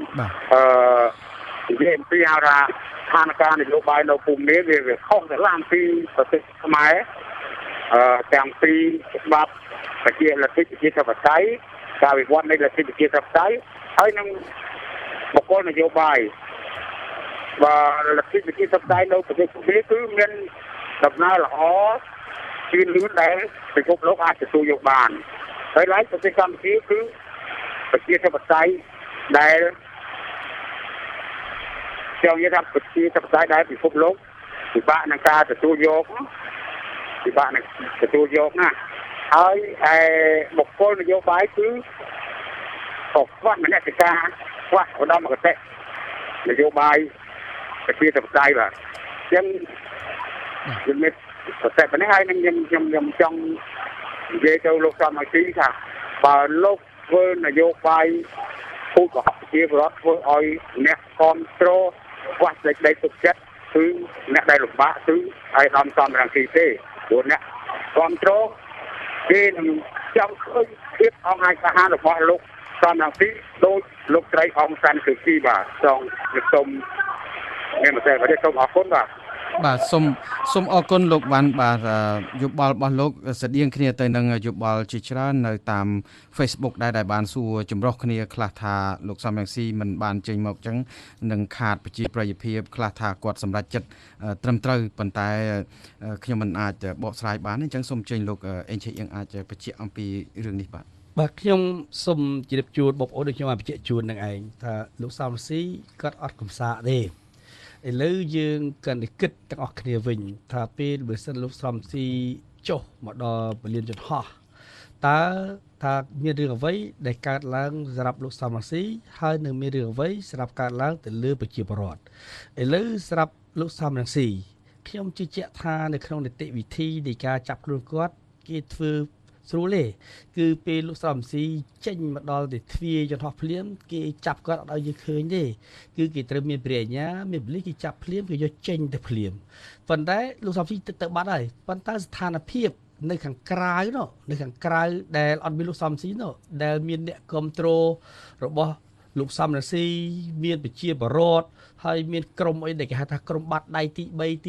និយាយពីហៅថាស្ថានភាពនយោបាយនៅភូមិនេះវាខុសទៅឡើងពីប្រទេសខ្មែរទាំងពីច្បាប់ប្រជាលទ្ធិប្រជាធិបតេយ្យការវិវត្តនៃលទ្ធិប្រជាធិបតេយ្យហើយនឹងបុគ្គលនយោបាយបាទលទ្ធិប្រជាធិបតេយ្យនៅប្រទេសកម្ពុជាគឺមានដំណើរល្អជឿនលឿនដែលពិភពលោកអាចទទួលយកបានហើយឡើយប្រទេសកម្ពុជាគឺប្រជាធិបតេយ្យដែលខ្ញុំនិយាយថាប្រជាធិបតេយ្យដែលពិភពលោកពិបាកនឹងការទទួលយកណាហើយបុគ្គលនយោបាយគឺក៏ខ្វះមនសិការខ្វះឧត្តមគតិនយោបាយប្រជាធិបតេយ្យបាទអញ្ចឹងខ្ញុំមានប្រសិទ្ធប៉ុណ្ណេះហើយនឹងខ្ញុំចង់និយាយទៅលោកសំអាស៊ីថាបើលោកធ្វើនយោបាយពូជកុហកប្រជាពលរដ្ឋធ្វើឲ្យអ្នកគ្រប់គ្រងខ្វះសេចក្តីទុកចិត្តគឺអ្នកដែលលំបាកគឺឲ្យដំសំរងទីទេព្រោះអ្នកគ្រប់គ្រងគេនឹងចង់ឃើញភាពអង្អាចសាហាវរបស់លោកសំរងទីដោយលោកស្រីអង្សានស៊ូជីបាទសូមមានមតិបាទសូមអរគុណបាទសូមអរគុណលោកវ៉ាន់បាទយោបល់របស់លោកស្តៀងគ្នាទៅនឹងយោបល់ជាច្រើននៅតាម Facebook ដែលបានសួរចម្រុះគ្នាខ្លះថាលោកសំរងស៊ីមិនបានចេញមកអញ្ចឹងនឹងខាតប្រជាប្រិយភាពខ្លះថាគាត់សម្រេចចិត្តត្រឹមត្រូវប៉ុន្តែខ្ញុំមិនអាចបកស្រាយបានអញ្ចឹងសូមចេញលោកអេងឆេអៀងអាចបញ្ជាក់អំពីរឿងនេះបាទខ្ញុំសូមជម្រាបជូនបងប្អូនដូចខ្ញុំបានបញ្ជាក់ជូននឹងឯងថាលោកសំរងស៊ីគាត់អត់កំសាកទេឥឡូវយើងកាន់តែគិតទាំងអស់គ្នាវិញថាពេលបើសិនលោកសំរងស៊ីចុះមកដល់ពលានយន្តហោះតើថាមានរឿងអ្វីដែលកើតឡើងសម្រាប់លោកសំរងស៊ីហើយនឹងមានរឿងអ្វីសម្រាប់កើតឡើងទៅលើប្រជាពលរដ្ឋឥឡូវសម្រាប់លោកសំរងស៊ីខ្ញុំជឿជាក់ថានៅក្នុងនីតិវិធីនៃការចាប់ខ្លួនគាត់គេធ្វើស្រួលទេគឺពេលលោកសំរងស៊ីចេញមកដល់ទៅទ្វារយន្តហោះភ្លាមគេចាប់គាត់អត់ឲ្យយើងឃើញទេគឺគេត្រូវមានព្រះអាជ្ញាមានប៉ូលីសគេចាប់ភ្លាមគេយកចេញទៅភ្លាមប៉ុន្តែលោកសំរងស៊ីទៅបាត់ហើយប៉ុន្តែស្ថានភាពនៅខាងក្រៅនោះនៅខាងក្រៅដែលអត់មានលោកសំរងស៊ីនោះដែលមានអ្នកគ្រប់គ្រងរបស់លោកសំរងស៊ីមានប្រជាពលរដ្ឋហើយមានក្រុមអីដែលគេហៅថាក្រុមបាត់ដៃទី3ទី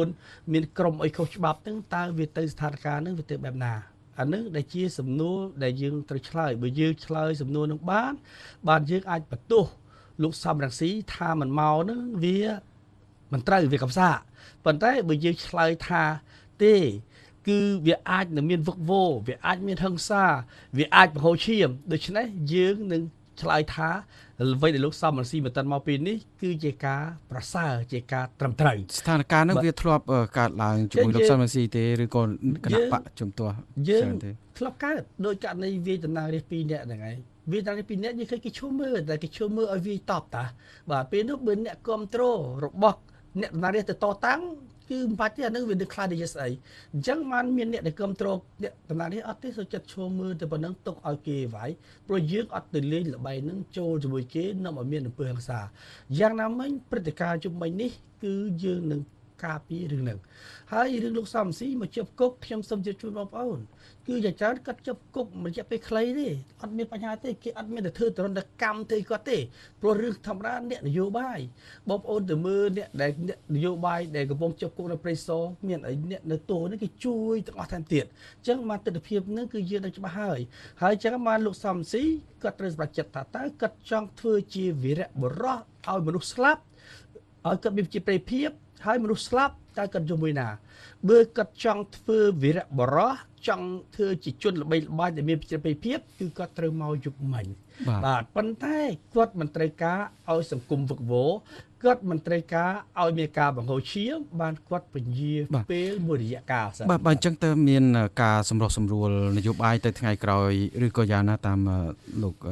4មានក្រុមអីខុសច្បាប់ហ្នឹងតើវាទៅស្ថានភាពហ្នឹងវាទៅបែបណាអានឹងដែលជាសំណួរដែលយើងត្រូវឆ្លើយបើយើងឆ្លើយសំណួរនឹងបានយើងអាចបន្ទោសលោកសំរងស៊ីថាមិនមកនឹងវាមិនត្រូវវាកំសាកប៉ុន្តែបើយើងឆ្លើយថាទេគឺវាអាចនឹងមានវឹកវរវាអាចមានហិង្សាវាអាចបង្ហូរឈាមដូច្នេះយើងនឹងឆ្លើយថាអ្វីដែលលោកសំរងស៊ីមិនតាន់មកពីនេះគឺជាការប្រសើរជាការត្រឹមត្រូវស្ថានភាពហ្នឹងវាធ្លាប់កើតឡើងជាមួយលោកសំរងស៊ីទេឬក៏គណៈបកជំទាស់យើងធ្លាប់កើតដោយករណីវាតំណាងរាស្ត្រ2នាក់ហ្នឹងឯងវាតំណាងរាស្ត្រ2នាក់យើងឃើញគេឈុំមើលតែគេឈុំមើលឲ្យវាតបតាបាទពេលនោះបើអ្នកគ្រប់គ្រងរបស់អ្នកតំណាងរាស្ត្រទៅតតាំងគឺមិនបាច់ទេអានឹងវានឹងខ្លាចជាស្អីអញ្ចឹងបានមានអ្នកដែលគ្រប់គ្រងអ្នកតំណាងរាស្ត្រអត់ទេសូមចិត្តឈុំមើលទៅប៉ុណ្ណឹងទុកឲ្យគេវាយព្រោះយើងអត់ទៅលេងល្បែងហ្នឹងចូលជាមួយគេនាំឲ្យមានអំពើហិង្សាយ៉ាងណាមិញព្រឹត្តិការណ៍ជុំវិញនេះគឺយើងនឹងការពាររឿងហ្នឹងហើយរឿងលោកសំរងស៊ីមកជាប់គុកខ្ញុំសូមជម្រាបជូនបងប្អូនគឺយ៉ាងច្រើនគាត់ជាប់គុករយៈពេលខ្លីទេអត់មានបញ្ហាទេគេអត់មានទៅធ្វើទរណកម្មទេគាត់ទេព្រោះរឿងធម្មតាអ្នកនយោបាយបងប្អូនទៅមើលអ្នកដែលនយោបាយដែលកំពុងជាប់គុកនៅព្រៃសរមានអីអ្នកនៅទោសនេះគេជួយទាំងអស់ថែមទៀតអញ្ចឹងមកទស្សនវិជ្ជាហ្នឹងគឺយើងដឹងច្បាស់ហើយអញ្ចឹងបានលោកសំរងស៊ីគាត់ត្រូវសម្រេចចិត្តថាតើគាត់ចង់ធ្វើជាវីរៈបុរសឲ្យមនុស្សស្លាប់ឲ្យគាត់មានជាប្រិយភាពហើយមនុស្សស្លាប់តើគាត់ជាមួយណាបើគាត់ចង់ធ្វើវីរៈបុរសចង់ធ្វើជាជនល្បីល្បាញដែលមានប្រជាប្រិយភាពគឺគាត់ត្រូវមកយុគមិញបាទប៉ុន្តែគាត់មិនត្រូវការឲ្យសង្គមវឹកវរគាត់មិនត្រូវការឲ្យមានការបង្ហូរឈាមបានគាត់ពញាពេលមួយរយៈកាលបាទអញ្ចឹងតើមានការសម្រុះសម្រួលនយោបាយទៅថ្ងៃក្រោយឬក៏យ៉ាងណាតាមលោក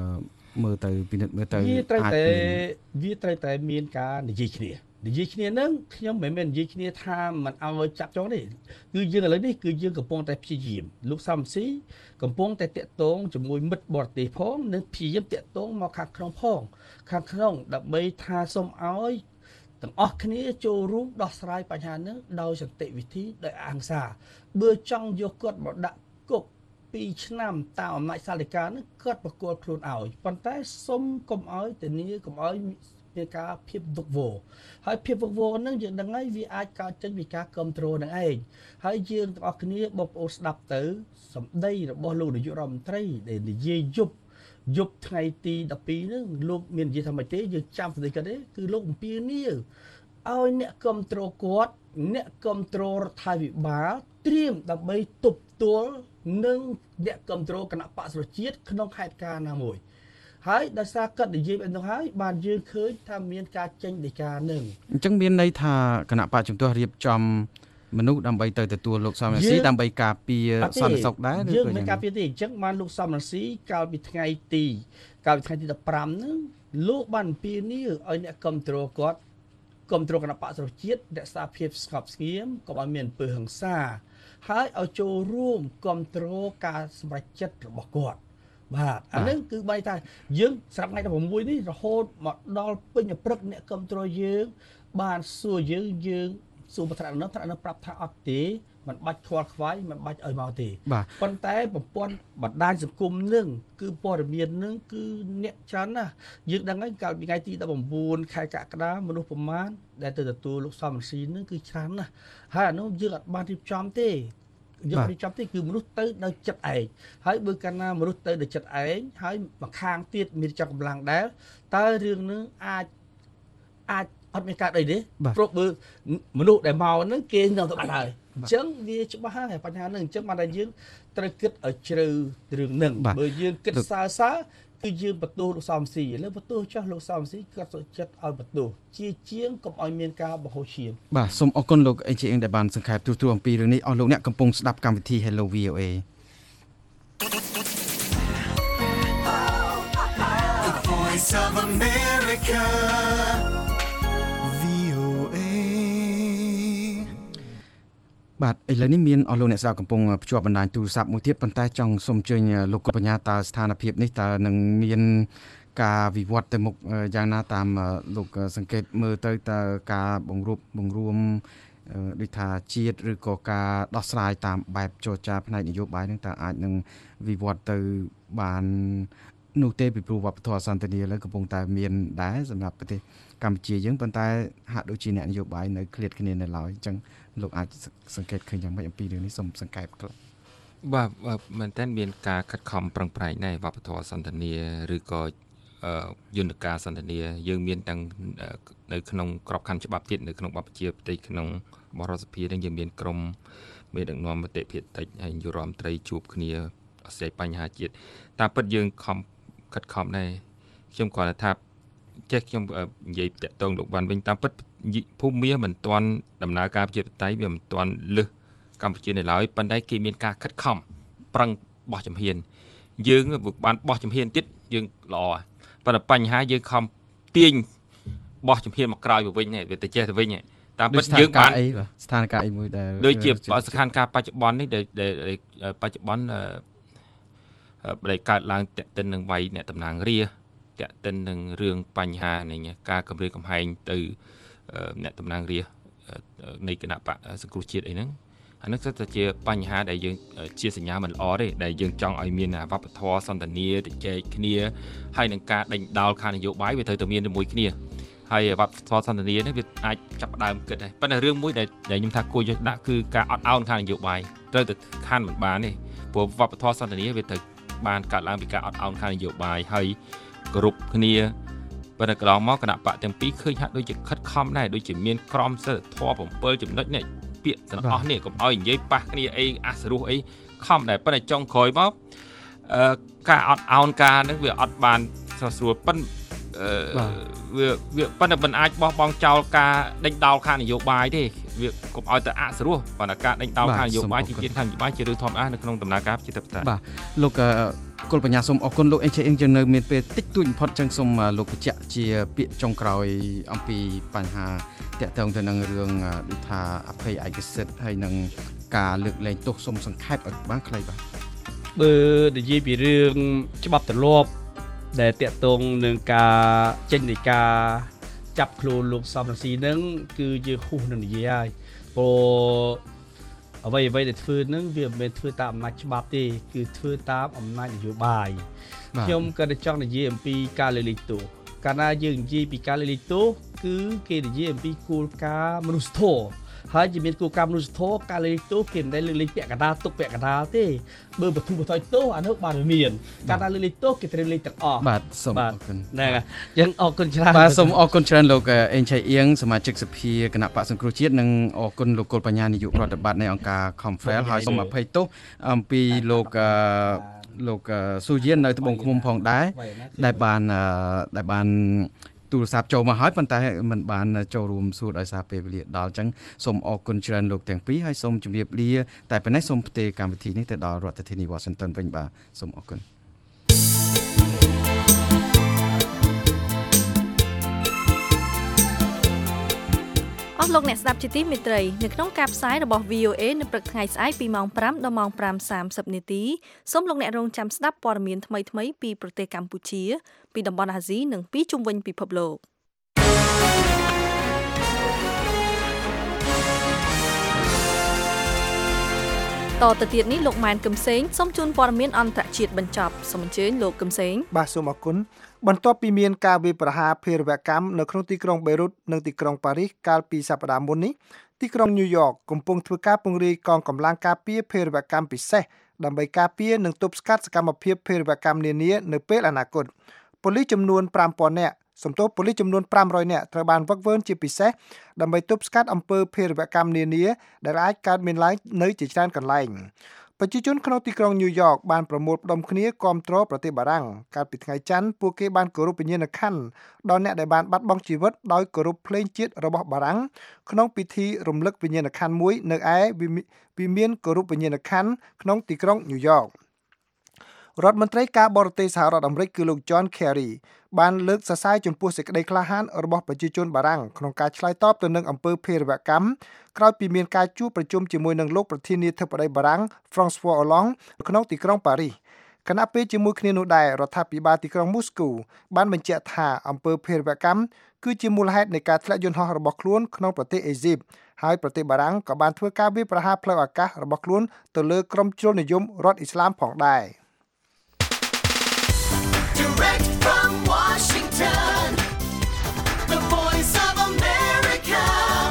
មើលទៅពិនិត្យមើលទៅវាត្រូវតែមានការនិយាយគ្នាហ្នឹងខ្ញុំមិនមែននិយាយគ្នាថាមិនឲ្យចាប់ចងទេគឺយើងឥឡូវនេះគឺយើងកំពុងតែព្យាយាមលោកសំស៊ីកំពុងតែតាក់ទងជាមួយមិត្តបរទេសផងនិងព្យាយាមតាក់ទងមកខាងក្នុងផងខាងក្នុងដើម្បីថាសូមឲ្យទាំងអស់គ្នាចូលរួមដោះស្រាយបញ្ហានេះដោយសន្តិវិធីដោយអហិង្សាបើចង់យកគាត់មកដាក់គុក2ឆ្នាំតាមអំណាចសាលិកានេះគាត់ប្រគល់ខ្លួនឲ្យប៉ុន្តែសូមកុំឲ្យធានាកុំឲ្យមានការភាពវឹកវរហើយភាពវឹកវរហ្នឹងយើងដឹងហើយវាអាចកើតចេញពីការគ្រប់គ្រងនឹងឯងហើយយើងទាំងអស់គ្នាបងប្អូនស្ដាប់ទៅសម្ដីរបស់លោកនាយករដ្ឋមន្ត្រីដែលនិយាយយប់ថ្ងៃទី12ហ្នឹងលោកមាននិយាយថាម៉េចទេយើងចាំស្ដីគាត់ទេគឺលោកអំពាវនាវឲ្យអ្នកគ្រប់គ្រងគាត់អ្នកគ្រប់គ្រងរដ្ឋាភិបាលត្រៀមដើម្បីទប់ទល់នឹងអ្នកគ្រប់គ្រងគណៈបក្សប្រជាជាតិក្នុងហេតុការណ៍ណាមួយហើយដោយសារគាត់និយាយបែបនោះហើយបានយើងឃើញថាមានការចេញដីកានឹងអញ្ចឹងមានន័យថាគណៈបកជំទាស់រៀបចំមនុស្សដើម្បីទៅទទួលលោកសំរងស៊ីដើម្បីការពារសន្តិសុខដែរយើងមិនការពារទេអញ្ចឹងបានលោកសំរងស៊ីកាលពីថ្ងៃទី15ហ្នឹងលោកបានអំពាវនាវឲ្យអ្នកគ្រប់គ្រងគាត់គ្រប់គ្រងគណៈបក្សប្រជាជាតិរក្សាភាពស្ងប់ស្ងៀមកុំឲ្យមានអំពើហិង្សាហើយឲ្យចូលរួមគ្រប់គ្រងការសម្រេចចិត្តរបស់គាត់បាទអានេះគឺបីថាយើងស្រាប់ថ្ងៃ16នេះរហូតមកដល់ពេញព្រឹកអ្នកគ្រប់គ្រងយើងបានសួរយើងសួរប្រធាននោះប្រាប់ថាអត់ទេមិនបាច់ខ្វល់ខ្វាយមិនបាច់ឲ្យមកទេប៉ុន្តែប្រព័ន្ធបណ្ដាញសង្គមនឹងគឺព័ត៌មាននឹងគឺអ្នកច្រើនណាស់យើងដឹងហើយកាលពីថ្ងៃទី19ខែកក្កដាមនុស្សប្រមាណដែលទៅទទួលលោកសំរងស៊ីនឹងគឺច្រើនណាស់ហើយអានោះយើងអត់បានរៀបចំទេយើងរៀបចំទេគឺមនុស្សទៅដោយចិត្តឯងហើយបើកាលណាមនុស្សទៅដោយចិត្តឯងហើយមកខាងទៀតមានចង់កម្លាំងដែរតើរឿងនឹងអាចអត់មានកើតអីទេព្រោះបើមនុស្សដែលមកហ្នឹងគេនឹងទៅបាត់ហើយអញ្ចឹងវាច្បាស់ហើយបញ្ហាហ្នឹងអញ្ចឹងបានតែយើងត្រូវគិតឲ្យជ្រៅរឿងហ្នឹងបើយើងគិតសើគឺយើងបន្ទោសលោកសំស៊ីឥឡូវបន្ទោសចាស់លោកសំស៊ីគាត់សុខចិត្តឲ្យបន្ទោសជាងកុំឲ្យមានការបង្ហូរឈាមបាទសូមអរគុណលោកអេងជាអៀងដែលបានសង្ខេបទូអំពីរឿងនេះអស់លោកអ្នកកំពុងស្ដាប់កម្មវិធី Hello VOA The Voice of America បាទឥឡូវនេះមានអស់លោកអ្នកស្ដាប់កំពុងភ្ជាប់បណ្ដាញទូរស័ព្ទមួយទៀតប៉ុន្តែចង់សូមអញ្ជើញលោកកបញ្ញាតើស្ថានភាពនេះតើនឹងមានការវិវត្តទៅមុខយ៉ាងណាតាមលោកសង្កេតមើលទៅតើការបង្រួមដូចថាជាតិឬក៏ការដោះស្រាយតាមបែបចរចាផ្នែកនយោបាយនឹងតើអាចនឹងវិវត្តទៅបាននោះទេពីព្រោះវប្បធម៌សន្តិនិកលើកំពុងតែមានដែរសម្រាប់ប្រទេសកម្ពុជាយើងប៉ុន្តែហាក់ដូចជាអ្នកនយោបាយនៅឃ្លាតគ្នានៅឡើយអញ្ចឹងលោកអាចសង្កេតឃើញយ៉ាងម៉េចអំពីរឿងនេះសូមសង្កេតខ្លះបាទមែនតើមានការខិតខំប្រឹងប្រែងដែរវប្បធម៌សន្តិនិកឬក៏យន្តការសន្តិនិកយើងមានទាំងនៅក្នុងក្របខ័ណ្ឌច្បាប់ទៀតនៅក្នុងបបជាប្រទេសក្នុងបរដ្ឋសភានឹងយើងមានក្រមមេដឹកនាំមតិភាគតិចហើយយុរដ្ឋមន្ត្រីជួបគ្នាអស្ចារ្យបញ្ហាជាតិតាមពិតយើងខិតខំដែរខ្ញុំគាត់ថាចេះខ្ញុំនិយាយតាក់ទងលោកបានវិញតាមពិតភូមិមាសមិនទាន់ដំណើរការប្រជាធិបតេយ្យវាមិនទាន់លឹះកម្ពុជានៅឡើយប៉ុន្តែគេមានការខិតខំប្រឹងបោះជំហានយើងបានបោះជំហានទៀតយើងល្អប៉ុន្តែបញ្ហាយើងខំទាញបោះជំហានមកក្រោយទៅវិញវាទៅចេះទៅវិញតាមពិតយើងបានស្ថានភាពអីមួយដែលដូចជាស្ថានភាពបច្ចុប្បន្ននេះដែលបច្ចុប្បន្នដែលកើតឡើងតេតិននឹងវាយអ្នកតំណាងរាតេតិននឹងរឿងបញ្ហានេះការគម្រាមកំហែងទៅអ្នកតំណាងរានៃគណៈបកសង្គ្រោះជាតិអីហ្នឹងអានេះទៅជាបញ្ហាដែលយើងជាសញ្ញាមិនល្អទេដែលយើងចង់ឲ្យមានវប្បធម៌សន្តិនិកទៅចែកគ្នាហើយនឹងការដេញដោលខាងនយោបាយវាត្រូវតែមានជាមួយគ្នាហើយវប្បធម៌សន្តិនិកនេះវាអាចចាប់ដើមគិតដែរប៉ុន្តែរឿងមួយដែលខ្ញុំថាគួរយកដាក់គឺការអត់ឱនខាងនយោបាយត្រូវតែខានមិនបានទេព្រោះវប្បធម៌សន្តិនិកវាត្រូវបានកើតឡើងពីការអត់ឱនខាងនយោបាយហើយគ្រប់គ្នាប៉ុន្តែកន្លងមកគណៈបកទាំងពីរឃើញហាក់ដូចជាខិតខំដែរដូចជាមានក្រមសីលធម៌7ចំណុចនេះពាក្យទាំងអស់នេះកុំឲ្យនិយាយប៉ះគ្នាអីអាសរោះអីខំដែរប៉ុន្តែចុងក្រោយមកការអត់ឱនការនឹងវាអត់បានស្រួលប៉ុន្តែវាប៉ុន្តែមិនអាចបោះបង់ចោលការដេញដោលខាងនយោបាយទេវាកុំឲ្យតែអសរោះប៉ុន្តែការដេញដោលខាងនយោបាយទីទៀតខាងនយោបាយជារឿងធម្មតានៅក្នុងដំណើរការប្រជាធិបតេយ្យបាទលោកគល់បញ្ញាសូមអរគុណលោកអេងឆេអ៊ីងយើងនៅមានពេលតិចតួចបំផុតចឹងសូមលោកបញ្ជាក់ជាពាក្យចុងក្រោយអំពីបញ្ហាតាក់ទងទៅនឹងរឿងដូចថាអភ័យឯកសិទ្ធិហើយនឹងការលើកលែងទោសសូមសង្ខេបឲ្យបានខ្លីបាទបើនិយាយពីរឿងច្បាប់ទម្លាប់ដែលតាក់ទងនឹងការចេញនៃការចាប់ខ្លួនលោកសំរងស៊ីនឹងគឺយើងហ៊ូសនឹងនិយាយហើយព្រោះអ្វីដែលធ្វើនឹងវាមិនមែនធ្វើតាមអំណាចច្បាប់ទេគឺធ្វើតាមអំណាចនយោបាយខ្ញុំក៏ចង់និយាយអំពីការលើកលែងទោសកាលណាយើងនិយាយពីការលើកលែងទោសគឺគេនិយាយអំពីគោលការណ៍មនុស្សធម៌ហើយជាមានគោលការណ៍មនុស្សធម៌ការលើកលែងទោសគេមិនដែលលើកលែងពាក់កណ្ដាលទុកពាក់កណ្ដាលទេបើបទុបថយទោសអានោះបានមានកាលណាលើកលែងទោសគេត្រូវលើកទាំងអស់បាទសូមអរគុណហ្នឹងហើយយើងអរគុណច្រើនបាទសូមអរគុណច្រើនលោកអេងឆៃអៀងសមាជិកសភាគណៈបក្សសង្គ្រោះជាតិនិងអរគុណលោកកុលបញ្ញានាយករដ្ឋបាលនៃអង្គការ Confrel ហើយសូមអភ័យទោសអំពីលោកស៊ូយៀននៅត្បូងឃ្មុំផងដែរដែលបានទូរស័ព្ទចូលមកហើយប៉ុន្តែមិនបានចូលរួមសួរដោយសារពេលវេលាដល់អញ្ចឹងសូមអរគុណច្រើនលោកទាំងពីរហើយសូមជម្រាបលាតែប៉ុណ្ណេះសូមផ្ទេរកម្មវិធីនេះទៅដល់រដ្ឋធានី Washington វិញបាទសូមអរគុណអស់លោកអ្នកស្ដាប់ជាទីមេត្រីនៅក្នុងការផ្សាយរបស់ VOA នៅព្រឹកថ្ងៃស្អែកពីម៉ោង 5 ដល់ម៉ោង 5:30 នាទីសូមលោកអ្នករងចាំស្ដាប់ព័ត៌មានថ្មីៗពីប្រទេសកម្ពុជាពីតំបន់អាស៊ីនិងពីជុំវិញពិភពលោកតទៅទៀតនេះលោកម៉ែនកឹមសេងសូមជូនព័ត៌មានអន្តរជាតិបញ្ចប់សូមអញ្ជើញលោកកឹមសេងបាទសូមអរគុណបន្ទាប់ពីមានការវាយប្រហារភេរវកម្មនៅក្នុងទីក្រុងបេរុតនិងទីក្រុងប៉ារីសកាលពីសប្តាហ៍មុននេះទីក្រុងញូវយ៉កកំពុងធ្វើការពង្រាយកងកម្លាំងការពារភេរវកម្មពិសេសដើម្បីការពារនិងទប់ស្កាត់សកម្មភាពភេរវកម្មនានានៅពេលអនាគតប៉ូលីសចំនួន 5000 នាក់ប៉ូលីសចំនួន 500 នាក់ត្រូវបានវឹកវើជាពិសេសដើម្បីទប់ស្កាត់អំពើភេរវកម្មនានាដែលអាចកើតមានឡើងនៅជាច្រើនកន្លែងប្រជាជនក្នុងទីក្រុងញូវយ៉កបានប្រមូលផ្ដុំគ្នាគាំទ្រប្រទេសបារាំងកាលពីថ្ងៃច័ន្ទពួកគេបានគោរពវិញ្ញាណក្ខន្ធដល់អ្នកដែលបានបាត់បង់ជីវិតដោយគោរពភ្លេងជាតិរបស់បារាំងក្នុងពិធីរំលឹកវិញ្ញាណក្ខន្ធមួយនៅឯវិមានគោរពវិញ្ញាណក្ខន្ធក្នុងទីក្រុងញូវយ៉ករដ្ឋមន្ត្រីការបរទេសសហរដ្ឋអាមេរិកគឺលោក John Kerry បានលើកសរសើរចំពោះសេចក្តីក្លាហានរបស់ប្រជាជនបារាំងក្នុងការឆ្លើយតបទៅនឹងអំពើភេរវកម្មក្រោយពីមានការជួបប្រជុំជាមួយនឹងលោកប្រធានាធិបតីបារាំង François Hollande ក្នុងទីក្រុងប៉ារីសខណៈពេលជាមួយគ្នានោះដែររដ្ឋាភិបាលទីក្រុងមូស្គូបានបញ្ជាក់ថាអំពើភេរវកម្មគឺជាមូលហេតុនៃការធ្លាក់យន្តហោះរបស់ខ្លួនក្នុងប្រទេសអេស៊ីបហើយប្រទេសបារាំងក៏បានធ្វើការវាយប្រហារផ្លូវអាកាសរបស់ខ្លួនទៅលើក្រុមជ្រុលនិយមរដ្ឋអ៊ីស្លាមផងដែរ Direct from Washington, the voice of America,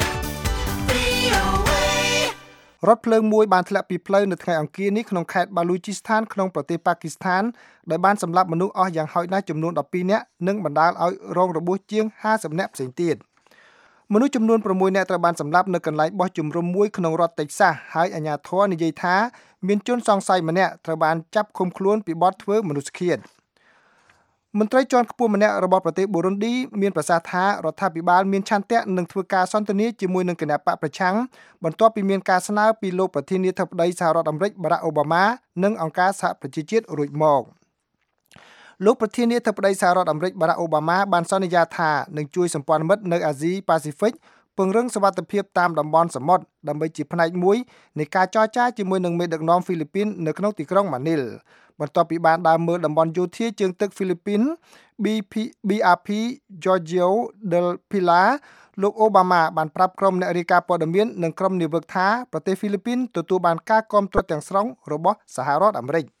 VOA រថភ្លើងមួយបានធ្លាក់ពីផ្លូវនៅថ្ងៃអង្គារនេះក្នុងខេត្តបាលូជីស្ថានក្នុងប្រទេសប៉ាគីស្ថានដោយបានសម្លាប់មនុស្សអស់យ៉ាងហោចណាស់ចំនួន12នាក់និងបណ្ដាលឲ្យរងរបួសជាង50នាក់ផ្សេងទៀតមនុស្សចំនួន6នាក់ត្រូវបានសម្លាប់នៅកន្លែងបោះជំរំមួយក្នុងរដ្ឋតិចសាសហើយអាជ្ញាធរនិយាយថាមានជនសង្ស័យម្នាក់ត្រូវបានចាប់ឃុំខ្លួនពីបទធ្វើមនុស្សឃាតមន្ត្រីជាន់ខ្ពស់ម្នាក់របស់ប្រទេសប៊ូរុនឌីមានប្រសាសន៍ថារដ្ឋាភិបាលមានឆន្ទៈនឹងធ្វើការសន្ទនាជាមួយនឹងគណៈបកប្រឆាំងបន្ទាប់ពីមានការស្នើពីលោកប្រធានាធិបតីសហរដ្ឋអាមេរិកបារ៉ាក់អូបាម៉ានិងអង្គការសហប្រជាជាតិរួចមកលោកប្រធានាធិបតីសហរដ្ឋអាមេរិកបារ៉ាក់អូបាម៉ាបានសន្យាថានឹងជួយសម្ព័ន្ធមិត្តនៅអាស៊ីប៉ាស៊ីហ្វិកពង្រឹងសុវត្ថិភាពតាមតំបន់សមុទ្រដើម្បីជាផ្នែកមួយនៃការចរចាជាមួយនឹងមេដឹកនាំហ្វីលីពីននៅក្នុងទីក្រុងម៉ានីលបន្ទាប់ពីបានដើរមើលតំបន់យោធាជើងទឹកហ្វីលីពីន BRP Giorgio del Pilar លោកអូបាម៉ាបានប្រាប់ក្រុមអ្នករាយការណ៍ព័ត៌មាននិងក្រុមនាវិកថាប្រទេសហ្វីលីពីនទទួលបានការគាំទ្រទាំងស្រុងរបស់សហរដ្ឋអាមេរិក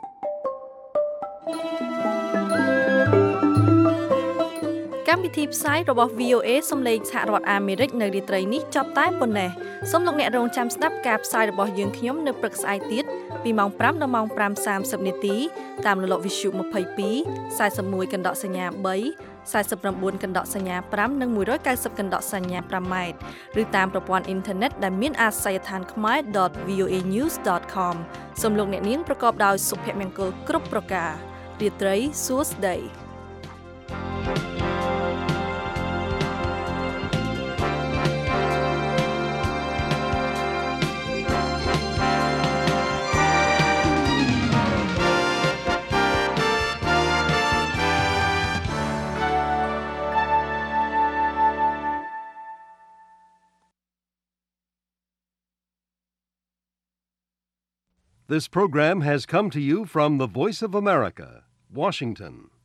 កម្មវិធីផ្សាយរបស់ VOA សំឡេងសហរដ្ឋអាមេរិកនៅរាត្រីនេះចប់តែប៉ុណ្ណេះសូមលោកអ្នករងចាំស្ដាប់ការផ្សាយរបស់យើងខ្ញុំនៅព្រឹកស្អែកទៀតពីម៉ោង 5 ដល់ម៉ោង 5:30 នាទីតាមរលកវិទ្យុ22 41កណ្ដកសញ្ញា3 49កណ្ដកសញ្ញា5និង190កណ្ដកសញ្ញា5ម៉ែត្រឬតាមប្រព័ន្ធអ៊ីនធឺណិតដែលមានអាសយដ្ឋាន khmer.voanews.com សូមលោកអ្នកនាងប្រកបដោយសុភមង្គលគ្រប់ប្រការរាត្រីសួស្តី This program has come to you from the Voice of America, Washington.